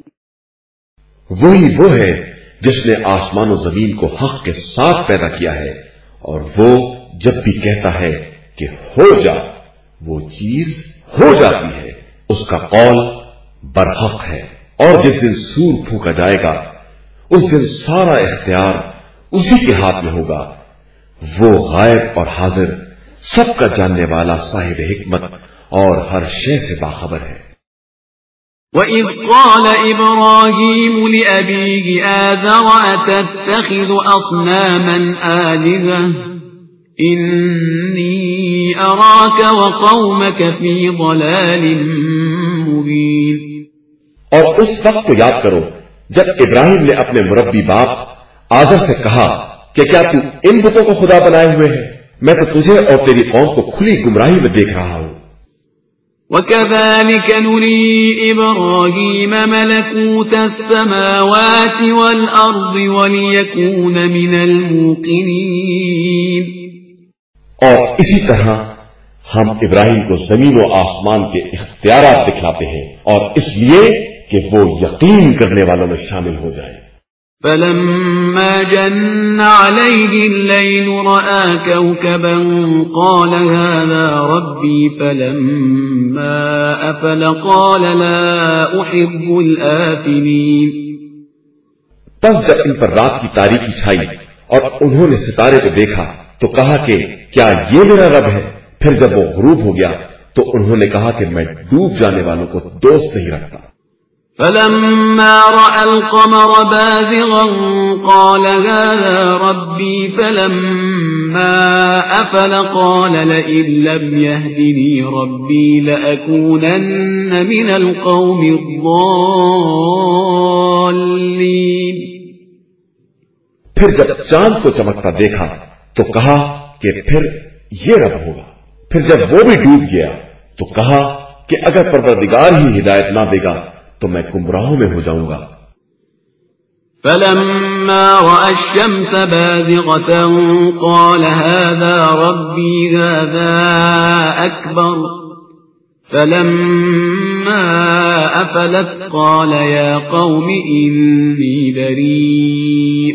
وہی وہ ہے جس نے آسمان و زمین کو حق کے ساتھ پیدا کیا ہے، اور وہ جب بھی کہتا ہے کہ ہو جا وہ چیز ہو جاتی ہے، اس کا قول برحق ہے۔ اور جس دن سور پھونکا جائے گا اس دن سارا اختیار اسی کے ہاتھ میں ہوگا، وہ غائب اور حاضر سب کا جاننے والا صاحب حکمت اور ہر شے سے باخبر ہے۔ وَإِذْ قَالَ إِبْرَاهِيمُ لِأَبِيهِ آزَرَ أَتَتَّخِذُ أَصْنَامًا آلِهَةً إِنِّي أَرَاكَ وَقَوْمَكَ فِي ضَلَالٍ مُبِينٍ۔ اور اس وقت کو یاد کرو جب ابراہیم نے اپنے مربی باپ آزر سے کہا کہ کیا تو ان بتوں کو خدا بنائے ہوئے ہے؟ میں تو تجھے اور تیری قوم کو کھلی گمراہی میں دیکھ رہا ہوں۔ وَكَذَلِكَ نُرِي إِبْرَاهِيمَ مَلَكُوتَ السَّمَاوَاتِ وَالْأَرْضِ وَلِيَكُونَ مِنَ الْمُوقِنِينَ۔ اور اسی طرح ہم ابراہیم کو زمین و آسمان کے اختیارات دکھلاتے ہیں، اور اس لیے کہ وہ یقین کرنے والوں میں شامل ہو جائے۔ فلما جن عليه الليل رأى كوكبا قال هذا ربي فلما أفل قال لا أحب الآفلين۔ تب جب ان پر رات کی تاریکی چھائی اور انہوں نے ستارے کو دیکھا تو کہا کہ کیا یہ میرا رب ہے؟ پھر جب وہ غروب ہو گیا تو انہوں نے کہا کہ میں ڈوب جانے والوں کو دوست نہیں رکھتا۔ فلما رأى القمر بازغا قال هذا ربي فلما أفل قال لئن لم يهدني ربي لأكونن من القوم الضالين۔ پھر جب چاند کو چمکتا دیکھا تو کہا کہ پھر یہ رب ہوگا۔ پھر جب وہ بھی ڈوب گیا تو کہا کہ اگر پروردگار ہی ہدایت نہ دے گا تو میں گمراہوں میں ہو جاؤں گا۔ فلما رأى الشمس بازغة قال هذا ربي هذا أكبر فلما أفلت قال يا قوم إني بريء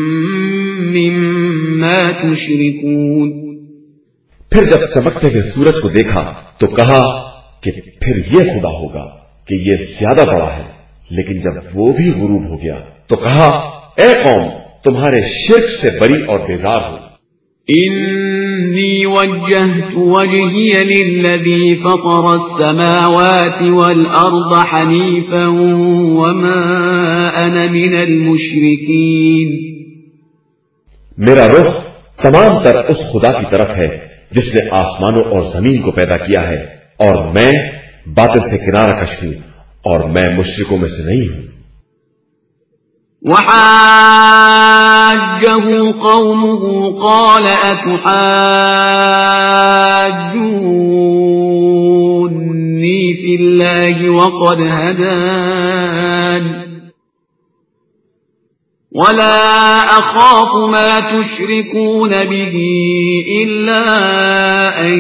مما تشركون۔ پھر جب چمکتے ہوئے سورج کو دیکھا تو کہا کہ پھر یہ خدا ہوگا کہ یہ زیادہ بڑا ہے، لیکن جب وہ بھی غروب ہو گیا تو کہا اے قوم تمہارے شرک سے بری اور بیزار ہو۔ انی وجہت وجہی للذی فطر السماوات والارض حنیفا وما انا من المشرکین۔ میرا رخ تمام تر اس خدا کی طرف ہے جس نے آسمانوں اور زمین کو پیدا کیا ہے، اور میں باطل سے کنارہ کش ہوں اور میں مشرکوں میں سے نہیں ہوں۔ وحاجه قومه قال أتحاجوني في الله وقد هدان ولا أخاف ما تشركون به إلا أن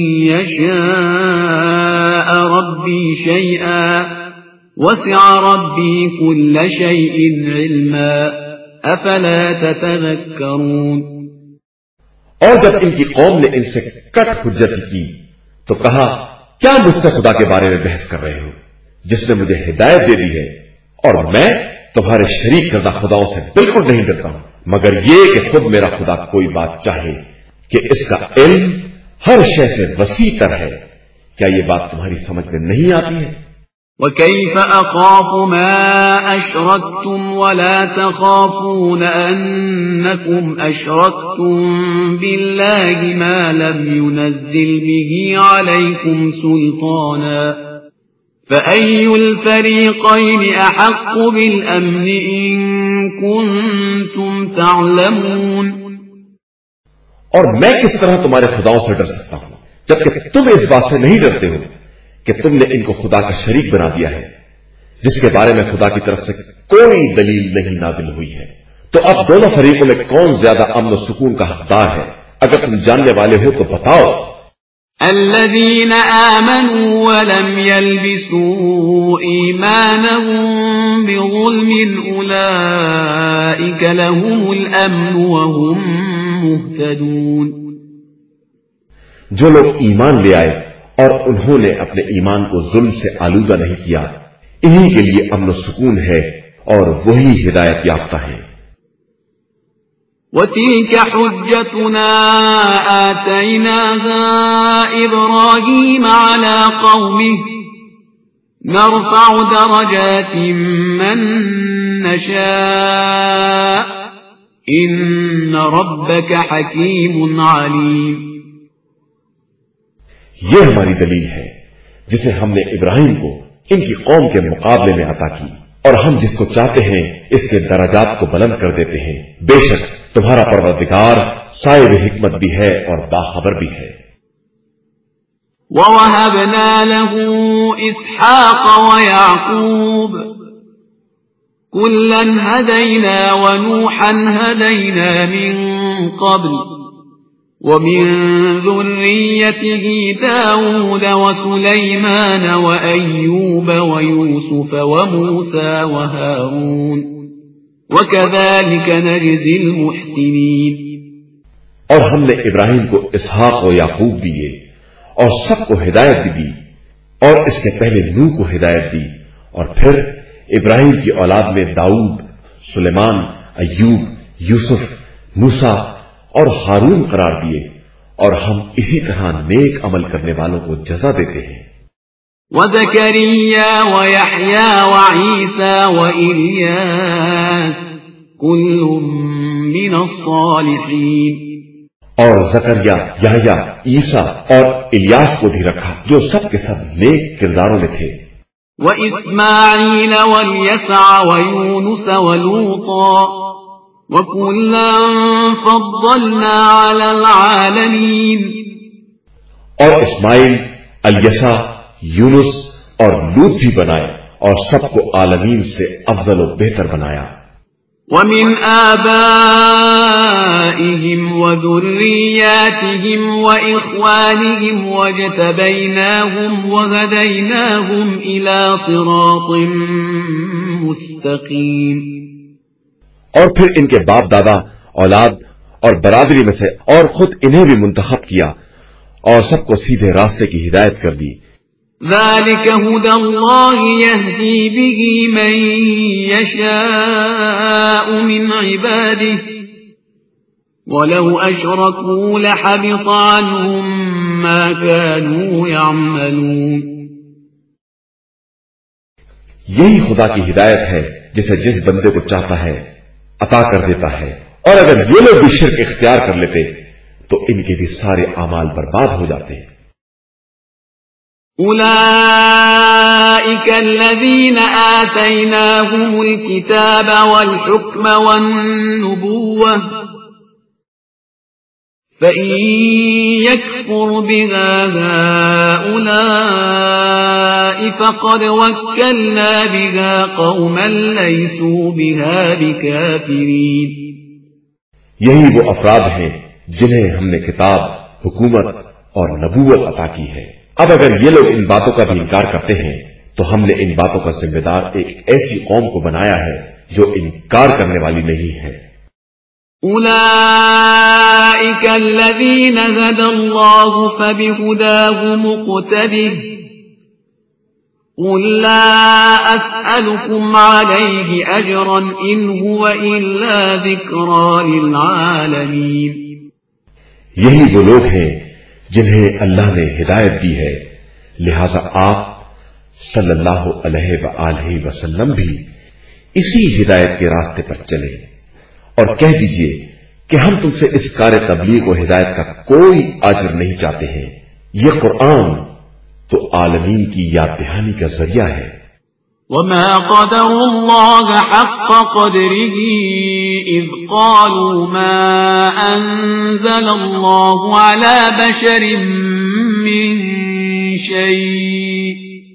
يشاء ربي شيئا وسع ربي كل شيء علما أفلا تتذكرون۔ اور جب ان کی قوم نے ان سے کٹ حجت کی تو کہا کیا مجھ سے خدا کے بارے میں بحث کر رہے ہو جس نے مجھے ہدایت دے دی ہے، اور میں تمہارے شریک کردہ خداؤں سے بالکل نہیں ڈرتا ہوں مگر یہ کہ خود میرا خدا کوئی بات چاہے کہ اس کا علم ہر شے سے وسیع تر ہے۔ کیا یہ بات تمہاری سمجھ میں نہیں آتی ہے؟ وَكَيْفَ أَخَافُ مَا أَشْرَكْتُمْ وَلَا تَخَافُونَ أَنَّكُمْ أَشْرَكْتُمْ بِاللَّهِ مَا لَمْ يُنَزِّلْ بِهِ عَلَيْكُمْ سُلْطَانًا فَأَيُّ الْفَرِيقَيْنِ أَحَقُّ بِالْأَمْنِ إِن كُنتُمْ تَعْلَمُونَ۔ اور میں کس طرح تمہارے خداؤں سے ڈر سکتا ہوں جبکہ تم اس بات سے نہیں ڈرتے ہو کہ تم نے ان کو خدا کا شریک بنا دیا ہے جس کے بارے میں خدا کی طرف سے کوئی دلیل نہیں نازل ہوئی ہے۔ تو اب دونوں فریقوں میں کون زیادہ امن و سکون کا حقدار ہے؟ اگر تم جاننے والے ہو تو بتاؤ۔ الذين آمنوا ولم يلبسوا إيمانهم بظلم أولئك لهم الأمن وهم مهتدون۔ جو لوگ ایمان لے آئے اور انہوں نے اپنے ایمان کو ظلم سے آلودہ نہیں کیا، انہی کے لیے امن و سکون ہے اور وہی ہدایت یافتہ ہے۔ وَتِلْكَ حُجَّتُنَا آتَيْنَاهَا إِبْرَاهِيمَ عَلَى قَوْمِهِ نَرْفَعُ دَرَجَاتٍ مَّن نَّشَاءُ إِنَّ رَبَّكَ حَكِيمٌ عَلِيمٌ۔ یہ ہماری دلیل ہے جسے ہم نے ابراہیم کو ان کی قوم کے مقابلے میں عطا کی، اور ہم جس کو چاہتے ہیں اس کے درجات کو بلند کر دیتے ہیں۔ بے شک تمہارا پروردگار صاحب حکمت بھی ہے اور باخبر بھی ہے۔ وَوَهَبْنَا لَهُ إِسْحَاقَ وَيَعْقُوبَ كُلًّا هَدَيْنَا وَنُوحًا هَدَيْنَا مِن قَبْلُ ومن ذريته داود وسليمان وأيوب ويوسف وموسى وهارون وكذلك نجزي المحسنين. اور ہم نے ابراہیم کو اسحاق و یعقوب دیے اور سب کو ہدایت بھی دی، اور اس کے پہلے نوح کو ہدایت دی، اور پھر ابراہیم کی اولاد میں داؤد، سلیمان، ایوب، یوسف، موسیٰ اور ہارون قرار دیے، اور ہم اسی طرح نیک عمل کرنے والوں کو جزا دیتے ہیں. وزكريا ويحيى وعيسى وإلياس كل من الصالحين. اور زکریا، یحییٰ، عیسیٰ اور الیاس کو بھی رکھا جو سب کے سب نیک کرداروں میں تھے. وإسماعيل واليسع ويونس ولوطا وكلا فضلنا على العالمين. اور اسماعیل، الیسع، یونس اور لوط بھی بنائے اور سب کو عالمین سے افضل و بہتر بنایا. ومن آبائهم وذرياتهم وإخوانهم واجتبيناهم وهديناهم إلى صراط مستقيم. اور پھر ان کے باپ دادا، اولاد اور برادری میں سے اور خود انہیں بھی منتخب کیا اور سب کو سیدھے راستے کی ہدایت کر دی. ذلك هدى الله يهدي به من يشاء من عباده ولو أشركوا لحبط عنهم ما كانوا يعملون. یہی خدا کی ہدایت ہے جسے جس بندے کو چاہتا ہے عطا کر دیتا ہے، اور اگر یہ لوگ بھی شرک اختیار کر لیتے تو ان کے بھی سارے اعمال برباد ہو جاتے ہیں. أولئك الذين آتيناهم الكتاب والحكم والنبوة فإن يكفر بها هؤلاء فقد وكلنا بها قوما ليسوا بها بكافرين. یہی وہ افراد ہیں جنہیں ہم نے کتاب، حکومت اور نبوت عطا کی ہے. اب اگر یہ لوگ ان باتوں کا بھی انکار کرتے ہیں تو ہم نے ان باتوں کا ذمہ دار ایک ایسی قوم کو بنایا ہے جو انکار کرنے والی نہیں ہے. أولئك الذين هدى الله فبهداه مقتده قل لا أسألكم عليه أجرا إن هو إلا ذكرى للعالمين. یہی وہ لوگ ہیں جنہیں اللہ نے ہدایت دی ہے، لہذا آپ صلی اللہ علیہ وآلہ وسلم بھی اسی ہدایت کے راستے پر چلیں اور کہہ دیجئے کہ ہم تم سے اس کار تبلیغ و ہدایت کا کوئی اجر نہیں چاہتے ہیں. یہ قرآن تو عالمین کی یاد دہانی کا ذریعہ ہے. وما قدر الله حق قدره إذ قالوا ما أنزل الله على بشر من شيء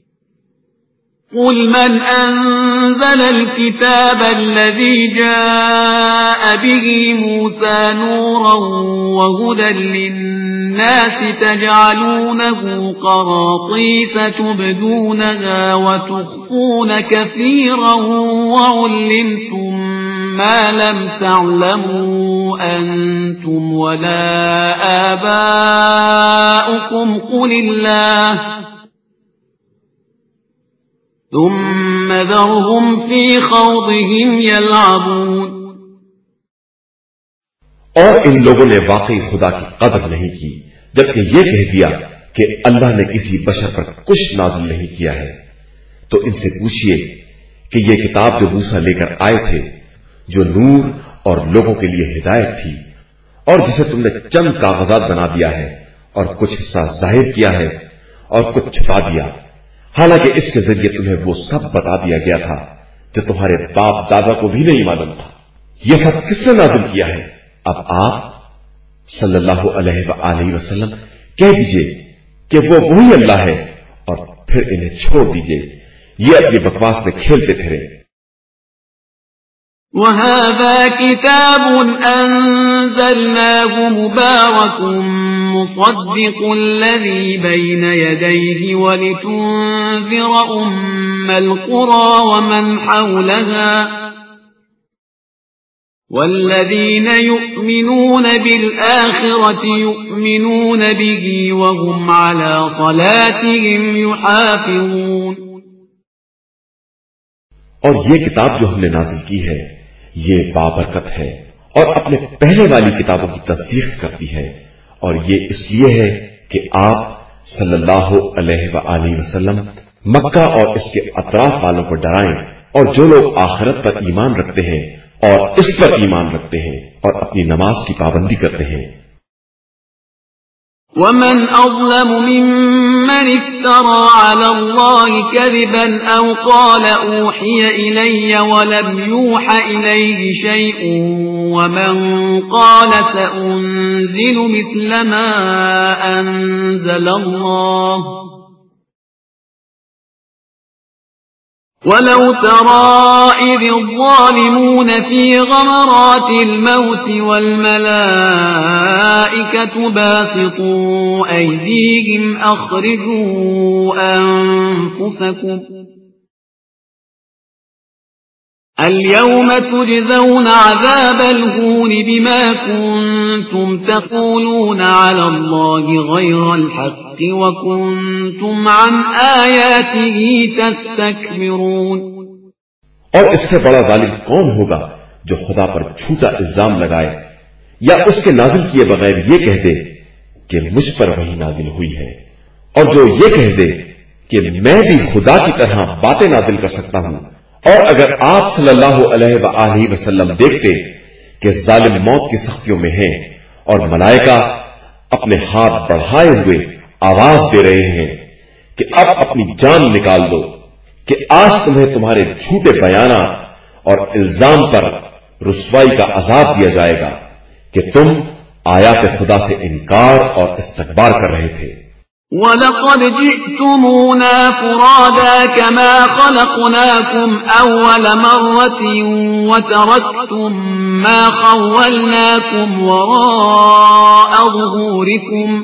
قل من أنزل الكتاب الذي جاء به موسى نورا وهدى للناس تجعلونه قراطيس تبدونها وتخفون كثيرا وعلمتم ما لم تعلموا أنتم ولا آباؤكم قل الله ثم ذرهم في خوضهم يلعبون. اور ان لوگوں نے واقعی خدا کی قدر نہیں کی جبکہ یہ کہہ دیا کہ اللہ نے کسی بشر پر کچھ نازل نہیں کیا ہے. تو ان سے پوچھئے کہ یہ کتاب جو موسیٰ لے کر آئے تھے، جو نور اور لوگوں کے لیے ہدایت تھی، اور جسے تم نے چند کاغذات بنا دیا ہے اور کچھ حصہ ظاہر کیا ہے اور کچھ چھپا دیا، حالانکہ اس کے ذریعے تمہیں وہ سب بتا دیا گیا تھا جو تمہارے باپ دادا کو بھی نہیں معلوم تھا. یہ سب کس نے نازل کیا ہے؟ اب آپ صلی اللہ علیہ وآلہ وسلم کہہ دیجئے کہ وہ وہی اللہ ہے اور پھر انہیں چھوڑ دیجئے، یہ اپنی بکواس میں کھیلتے پھرے. وهذا كتاب أنزلناه مبارك مصدق الذي بين يديه ولتنذر أم القرى ومن حولها والذين يؤمنون بالآخرة يؤمنون به وهم على صلاتهم يحافظون. اور یہ کتاب جو ہم نے نازل کی ہے یہ بابرکت ہے اور اپنے پہلے والی کتابوں کی تصدیق کرتی ہے، اور یہ اس لیے ہے کہ آپ صلی اللہ علیہ وآلہ وسلم مکہ اور اس کے اطراف والوں کو ڈرائیں، اور جو لوگ آخرت پر ایمان رکھتے ہیں اور اس پر ایمان رکھتے ہیں اور اپنی نماز کی پابندی کرتے ہیں. ومن أظلم ممن افترى على الله كذبا أو قال أوحي إلي ولم يوح إليه شيء ومن قال سأنزل مثل ما أنزل الله ولو ترى إذ الظالمون في غمرات الموت والملائكة باسطوا أيديهم أخرجوا أنفسكم اليوم تجزون عذاب الهون بما كنتم تقولون على الله غير الحق وكنتم عن آياته تستكبرون. اور اس سے بڑا ظالم کون ہوگا جو خدا پر جھوٹا الزام لگائے یا اس کے نازل کیے بغیر یہ کہہ دے کہ مجھ پر وہی نازل ہوئی ہے، اور جو یہ کہہ دے کہ میں بھی خدا کی طرح باتیں نازل کر سکتا ہوں. اور اگر آپ صلی اللہ علیہ وآلہ وسلم دیکھتے کہ ظالم موت کی سختیوں میں ہیں اور ملائکہ اپنے ہاتھ بڑھائے ہوئے آواز دے رہے ہیں کہ اب اپنی جان نکال دو، کہ آج تمہیں تمہارے جھوٹے بیانات اور الزام پر رسوائی کا عذاب دیا جائے گا کہ تم آیات خدا سے انکار اور استکبار کر رہے تھے. وَلَقَدْ جِئْتُمُونَا فُرَادَا كَمَا خَلَقْنَاكُمْ أَوَّلَ مَرَّةٍ وَتَرَكْتُمْ مَا خَوَّلْنَاكُمْ وَرَاءَ ظُهُورِكُمْ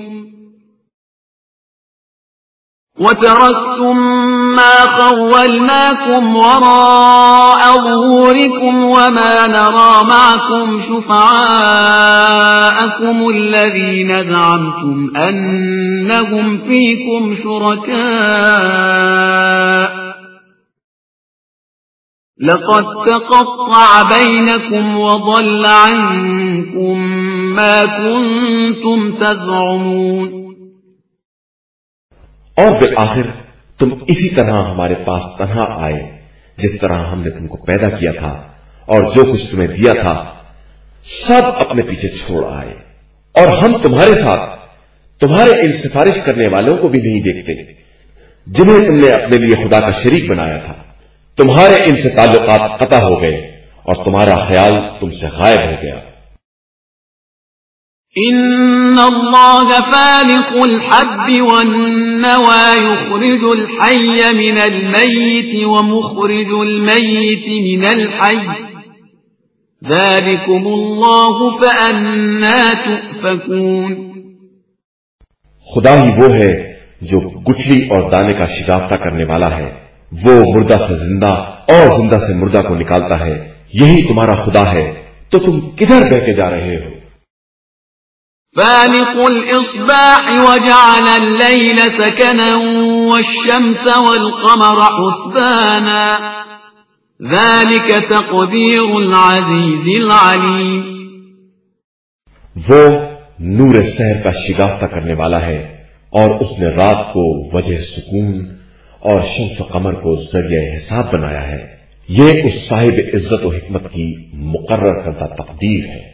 وَتَرَكْتُمْ مَا خَوَّلْنَاكُمْ وَرَاءَ ظُهُورِكُمْ وَمَا نَرَى مَعَكُمْ شُفَعَاءَكُمُ الَّذِينَ زَعَمْتُمْ أَنَّهُمْ فِيكُمْ شُرَكَاءُ لَقَدْ تَقَطَّعَ بَيْنَكُمْ وَضَلَّ عَنكُمْ مَا كُنتُمْ تَزْعُمُونَ. اور بالآخر تم اسی طرح ہمارے پاس تنہا آئے جس طرح ہم نے تم کو پیدا کیا تھا، اور جو کچھ تمہیں دیا تھا سب اپنے پیچھے چھوڑ آئے، اور ہم تمہارے ساتھ تمہارے ان سفارش کرنے والوں کو بھی نہیں دیکھتے جنہیں تم نے اپنے لیے خدا کا شریک بنایا تھا. تمہارے ان سے تعلقات قطع ہو گئے اور تمہارا خیال تم سے غائب ہو گیا. ان اللہ فالق الحب والنوى يخرج الحي من الميت ومخرج الميت من الحي ذلكم الله فأنا تؤفكون. خدا ہی وہ ہے جو گٹھلی اور دانے کا شگافتہ کرنے والا ہے، وہ مردہ سے زندہ اور زندہ سے مردہ کو نکالتا ہے. یہی تمہارا خدا ہے، تو تم کدھر بہ کے جا رہے ہو؟ فالق الإصباح وجعل الليل سكنا والشمس والقمر حسبانا ذلك تقدير العزيز العليم. وہ نور سحر کا شگافتہ کرنے والا ہے، اور اس نے رات کو وجہ سکون اور شمس و قمر کو ذریعہ حساب بنایا ہے. یہ اس صاحب عزت و حکمت کی مقرر کردہ تقدیر ہے.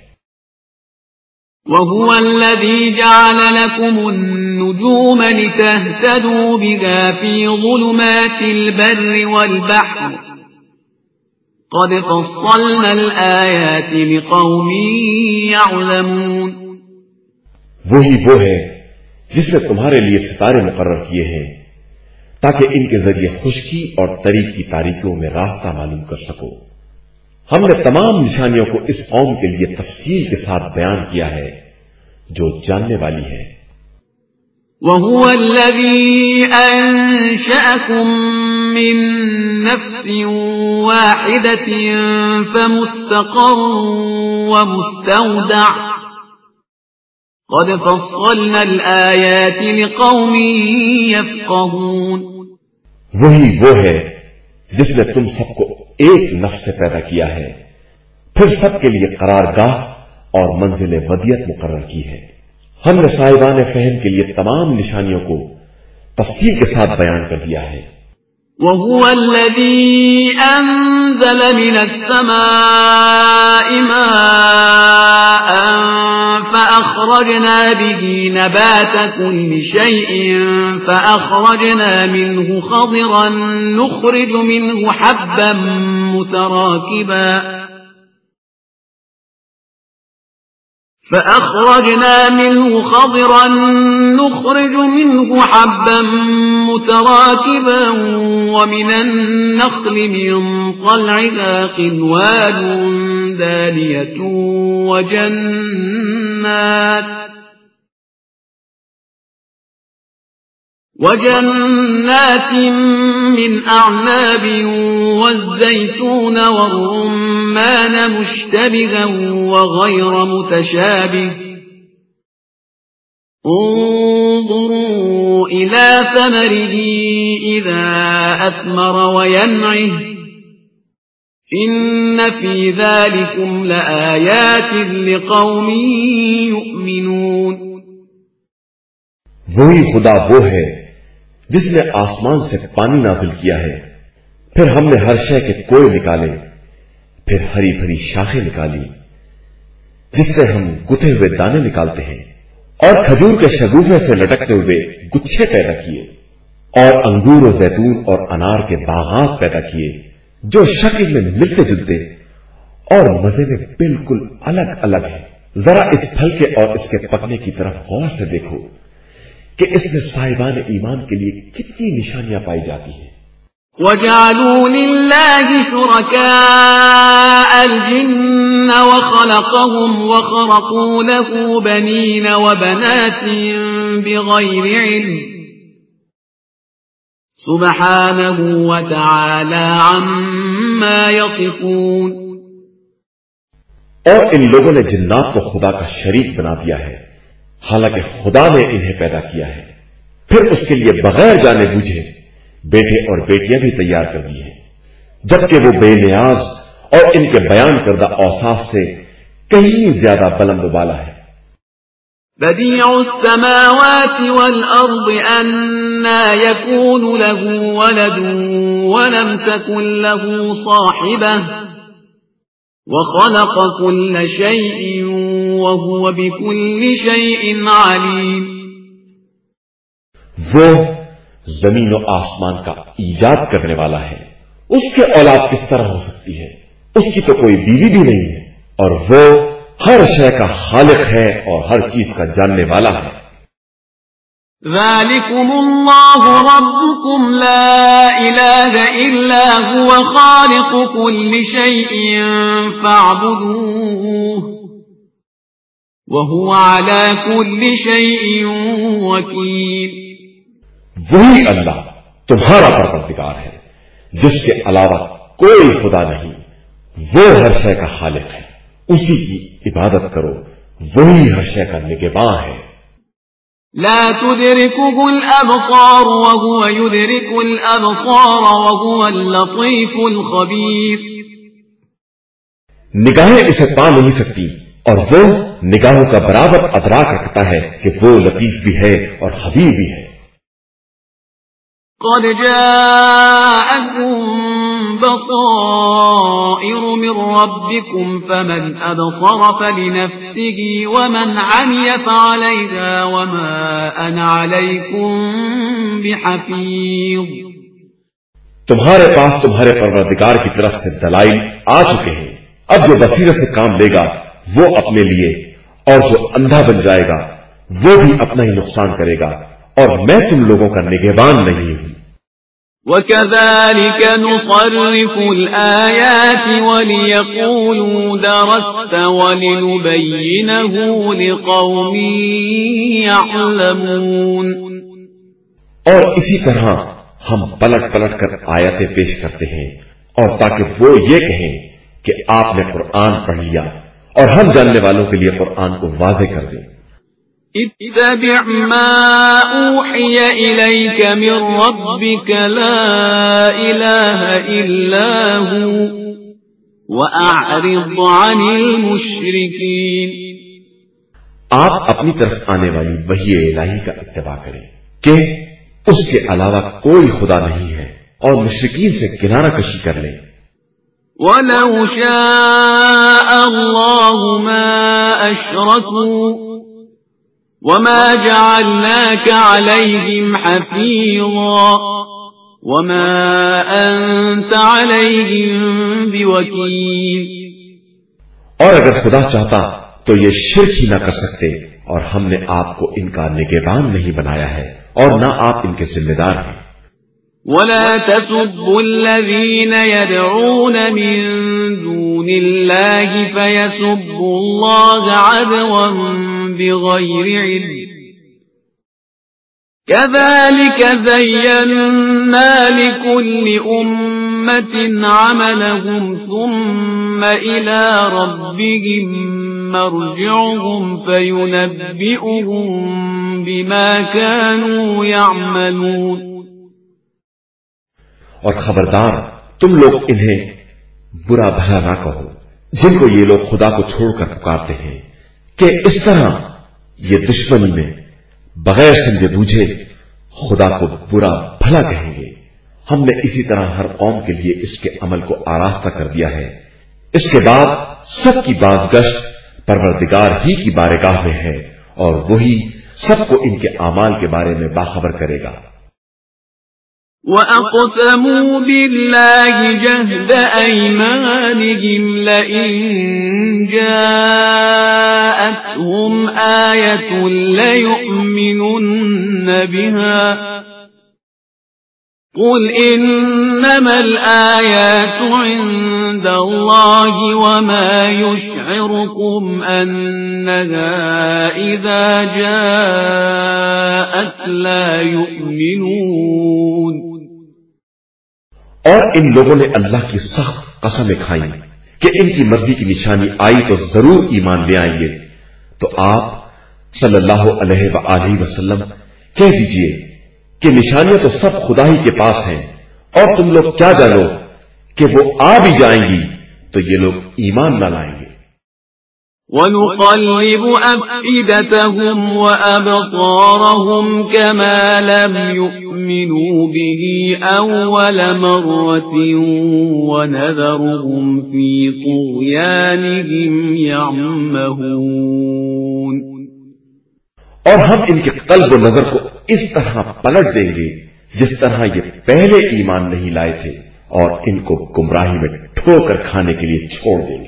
وهو الذي جعل لكم النجوم لتهتدوا بها في ظلمات البر والبحر قد فصلنا الآيات لقوم يعلمون. وہی وہ ہے جس نے تمہارے لیے ستارے مقرر کیے ہیں تاکہ ان کے ذریعے خشکی اور طریق کی تاریکیوں میں راستہ معلوم کر سکو. ہم نے تمام نشانیوں کو اس قوم کے لیے تفصیل کے ساتھ بیان کیا ہے جو جاننے والی ہے۔ وَهُوَ الَّذِي أَنشَأَكُم مِّن نَّفْسٍ وَاحِدَةٍ فَمُسْتَقَرٌّ وَمُسْتَوْدَعٌ قَدْ فَصَّلْنَا الْآيَاتِ لِقَوْمٍ يَفْقَهُونَ۔ وہی وہ ہے جس نے تم سب کو ایک نفس سے پیدا کیا ہے، پھر سب کے لیے قرارگاہ اور منزل ودیت مقرر کی ہے۔ ہم نے صاحبان فہم کے لیے تمام نشانیوں کو تفصیل کے ساتھ بیان کر دیا ہے۔ وَهُوَ الَّذِي أَنزَلَ مِنَ السَّمَاءِ مَاءً فَأَخْرَجْنَا بِهِ نَبَاتَ كُلِّ شَيْءٍ فَأَخْرَجْنَا مِنْهُ خَضِرًا نُخْرِجُ مِنْهُ حَبًّا مُتَرَاكِبًا فأخرجنا منه خضرا نخرج منه حبا متراكبا ومن النخل من طلعها قنوان دانية وجنات وجنات من أعناب والزيتون والرمان مشتبها وغير متشابه انظروا إلى ثمره إذا أثمر وينعه إن في ذلكم لآيات لقوم يؤمنون۔ وہی خدا وہ ہے جس نے آسمان سے پانی نازل کیا ہے، پھر ہم نے ہر شے کے کوڑے نکالے، پھر ہری بھری شاخیں نکالی جس سے ہم گتھے ہوئے دانے نکالتے ہیں، اور کھجور کے شگوفے سے لٹکتے ہوئے گچھے پیدا کیے، اور انگور و زیتون اور انار کے باغات پیدا کیے جو شکل میں ملتے جلتے اور مزے میں بالکل الگ الگ ہیں۔ ذرا اس پھل کے اور اس کے پکنے کی طرف غور سے دیکھو کہ اس میں صاحبان ایمان کے لیے کتنی نشانیاں پائی جاتی ہیں۔ وَجَعَلُوا لِلَّهِ شُرَكَاءَ الْجِنَّ وَخَلَقَهُمْ وَخَرَقُوا لَهُ بَنِينَ وَبَنَاتٍ بِغَيْرِ عِلْمٍ سُبْحَانَهُ وَتَعَالَى عَمَّا يَصِفُونَ۔ اور ان لوگوں نے جنات کو خدا کا شریک بنا دیا ہے، حالانکہ خدا نے انہیں پیدا کیا ہے، پھر اس کے لیے بغیر جانے بوجھے بیٹے اور بیٹیاں بھی تیار کر دی ہیں، جبکہ وہ بے نیاز اور ان کے بیان کردہ اوصاف سے کہیں زیادہ بلند و بالا ہے۔ بديع السماوات والأرض أنى يكون له ولد ولم تكن له صاحبة وخلق كل شيء وهو بكل شيء عليم۔ وہ زمین و آسمان کا ایجاد کرنے والا ہے، اس کے اولاد کس طرح ہو سکتی ہے؟ اس کی تو کوئی بیوی بھی نہیں ہے، اور وہ ہر شے کا خالق ہے اور ہر چیز کا جاننے والا ہے۔ ذلكم الله ربكم لا إله إلا هو خالق كل شيء فاعبدوه وهو على كل شيء وكيل۔ وہی اللہ تمہارا پروردگار ہے جس کے علاوہ کوئی خدا نہیں، وہ ہر شے کا خالق ہے، اسی کی عبادت کرو، وہی ہر شے کا نگہباں ہے۔ لا تدركه الأبصار وهو يدرك الأبصار وهو اللطيف الخبير۔ نگاہیں اسے پا نہیں سکتی اور وہ نگاہوں کا برابر ادراک رکھتا ہے کہ وہ لطیف بھی ہے اور خبیر بھی ہے۔ قد جاءكم بصائر من ربكم فمن أبصر فلنفسه ومن عمي فعليها وما أنا عليكم بحفيظ۔ تمہارے پاس تمہارے پروردگار کی طرف سے دلائل آ چکے ہیں، اب جو بصیرت سے کام لے گا وہ اپنے لیے، اور جو اندھا بن جائے گا وہ بھی اپنا ہی نقصان کرے گا، اور میں تم لوگوں کا نگہبان نہیں ہوں۔ وَكَذَلِكَ نُصَرِّفُ الْآيَاتِ وَلِيَقُولُوا دَرَسْتَ وَلِنُبَيِّنَهُ لِقَوْمٍ يَعْلَمُونَ. اور اسی طرح ہم پلٹ پلٹ کر آیتیں پیش کرتے ہیں اور تاکہ وہ یہ کہیں کہ آپ نے قرآن پڑھ لیا، اور ہم جاننے والوں کے لیے قرآن کو واضح کر دیں. اتبع ما اوحی الیک من ربک لا الہ الا ہو واعرض عن المشرکین. آپ اپنی طرف آنے والی وحی الہی کا اتباع کریں کہ اس کے علاوہ کوئی خدا نہیں ہے، اور مشرکین سے کنارہ کشی کر لیں. وَلَوْ شَاءَ اللَّهُ مَا أَشْرَكُوا وَمَا جَعَلْنَاكَ عَلَيْهِمْ حَفِيظًا وَمَا أَنْتَ عَلَيْهِمْ بِوَكِيلٍ. اور اگر خدا چاہتا تو یہ شرک ہی نہ کر سکتے، اور ہم نے آپ کو ان کا نگہبان نہیں بنایا ہے اور نہ آپ ان کے ذمہ دار ہیں. وَلَا تَسُبُّوا الَّذِينَ يَدْعُونَ مِن دُونِ اللَّهِ فَيَسُبُّوا اللَّهَ عَدْوًا بِغَيْرِ عِلْمٍ كَذَلِكَ زَيَّنَّا لِكُلِّ أُمَّةٍ عَمَلَهُمْ ثُمَّ إِلَى رَبِّهِمْ مَرْجِعُهُمْ فَيُنَبِّئُهُم بِمَا كَانُوا يَعْمَلُونَ. اور خبردار تم لوگ انہیں برا بھلا نہ کہو جن کو یہ لوگ خدا کو چھوڑ کر پکارتے ہیں، کہ اس طرح یہ دشمنی میں بغیر سمجھے بوجھے خدا کو برا بھلا کہیں گے. ہم نے اسی طرح ہر قوم کے لیے اس کے عمل کو آراستہ کر دیا ہے. اس کے بعد سب کی بازگشت پروردگار ہی کی بارگاہ میں ہے، اور وہی سب کو ان کے اعمال کے بارے میں باخبر کرے گا. وَأَقْسَمُوا بِاللَّهِ جَهْدَ أَيْمَانِهِمْ لَئِن جَاءَتْهُمْ آيَةٌ لَيُؤْمِنُنَّ بِهَا قُلْ إِنَّمَا الْآيَاتُ عِندَ اللَّهِ وَمَا يُشْعِرُكُمْ أَنَّهَا إِذَا جَاءَتْ لَا يُؤْمِنُونَ. اور ان لوگوں نے اللہ کی سخت قسمیں کھائیں کہ ان کی مرضی کی نشانی آئی تو ضرور ایمان لے آئیں گے. تو آپ صلی اللہ علیہ وآلہ وسلم کہہ دیجئے کہ نشانیاں تو سب خدا ہی کے پاس ہیں، اور تم لوگ کیا جانو کہ وہ آ بھی جائیں گی تو یہ لوگ ایمان نہ لائیں گے. وَنُقَلِّبُ أَفْئِدَتَهُمْ وَأَبْصَارَهُمْ كَمَا لَمْ يُؤْمِنُوا بِهِ أَوَّلَ مَرَّةٍ وَنَذَرُهُمْ فِي طُغْيَانِهِمْ يَعْمَهُونَ. اور ہم ان کے قلب و نظر کو اس طرح پلٹ دیں گے جس طرح یہ پہلے ایمان نہیں لائے تھے، اور ان کو گمراہی میں ٹھوکر کھانے کے لیے چھوڑ دیں گے.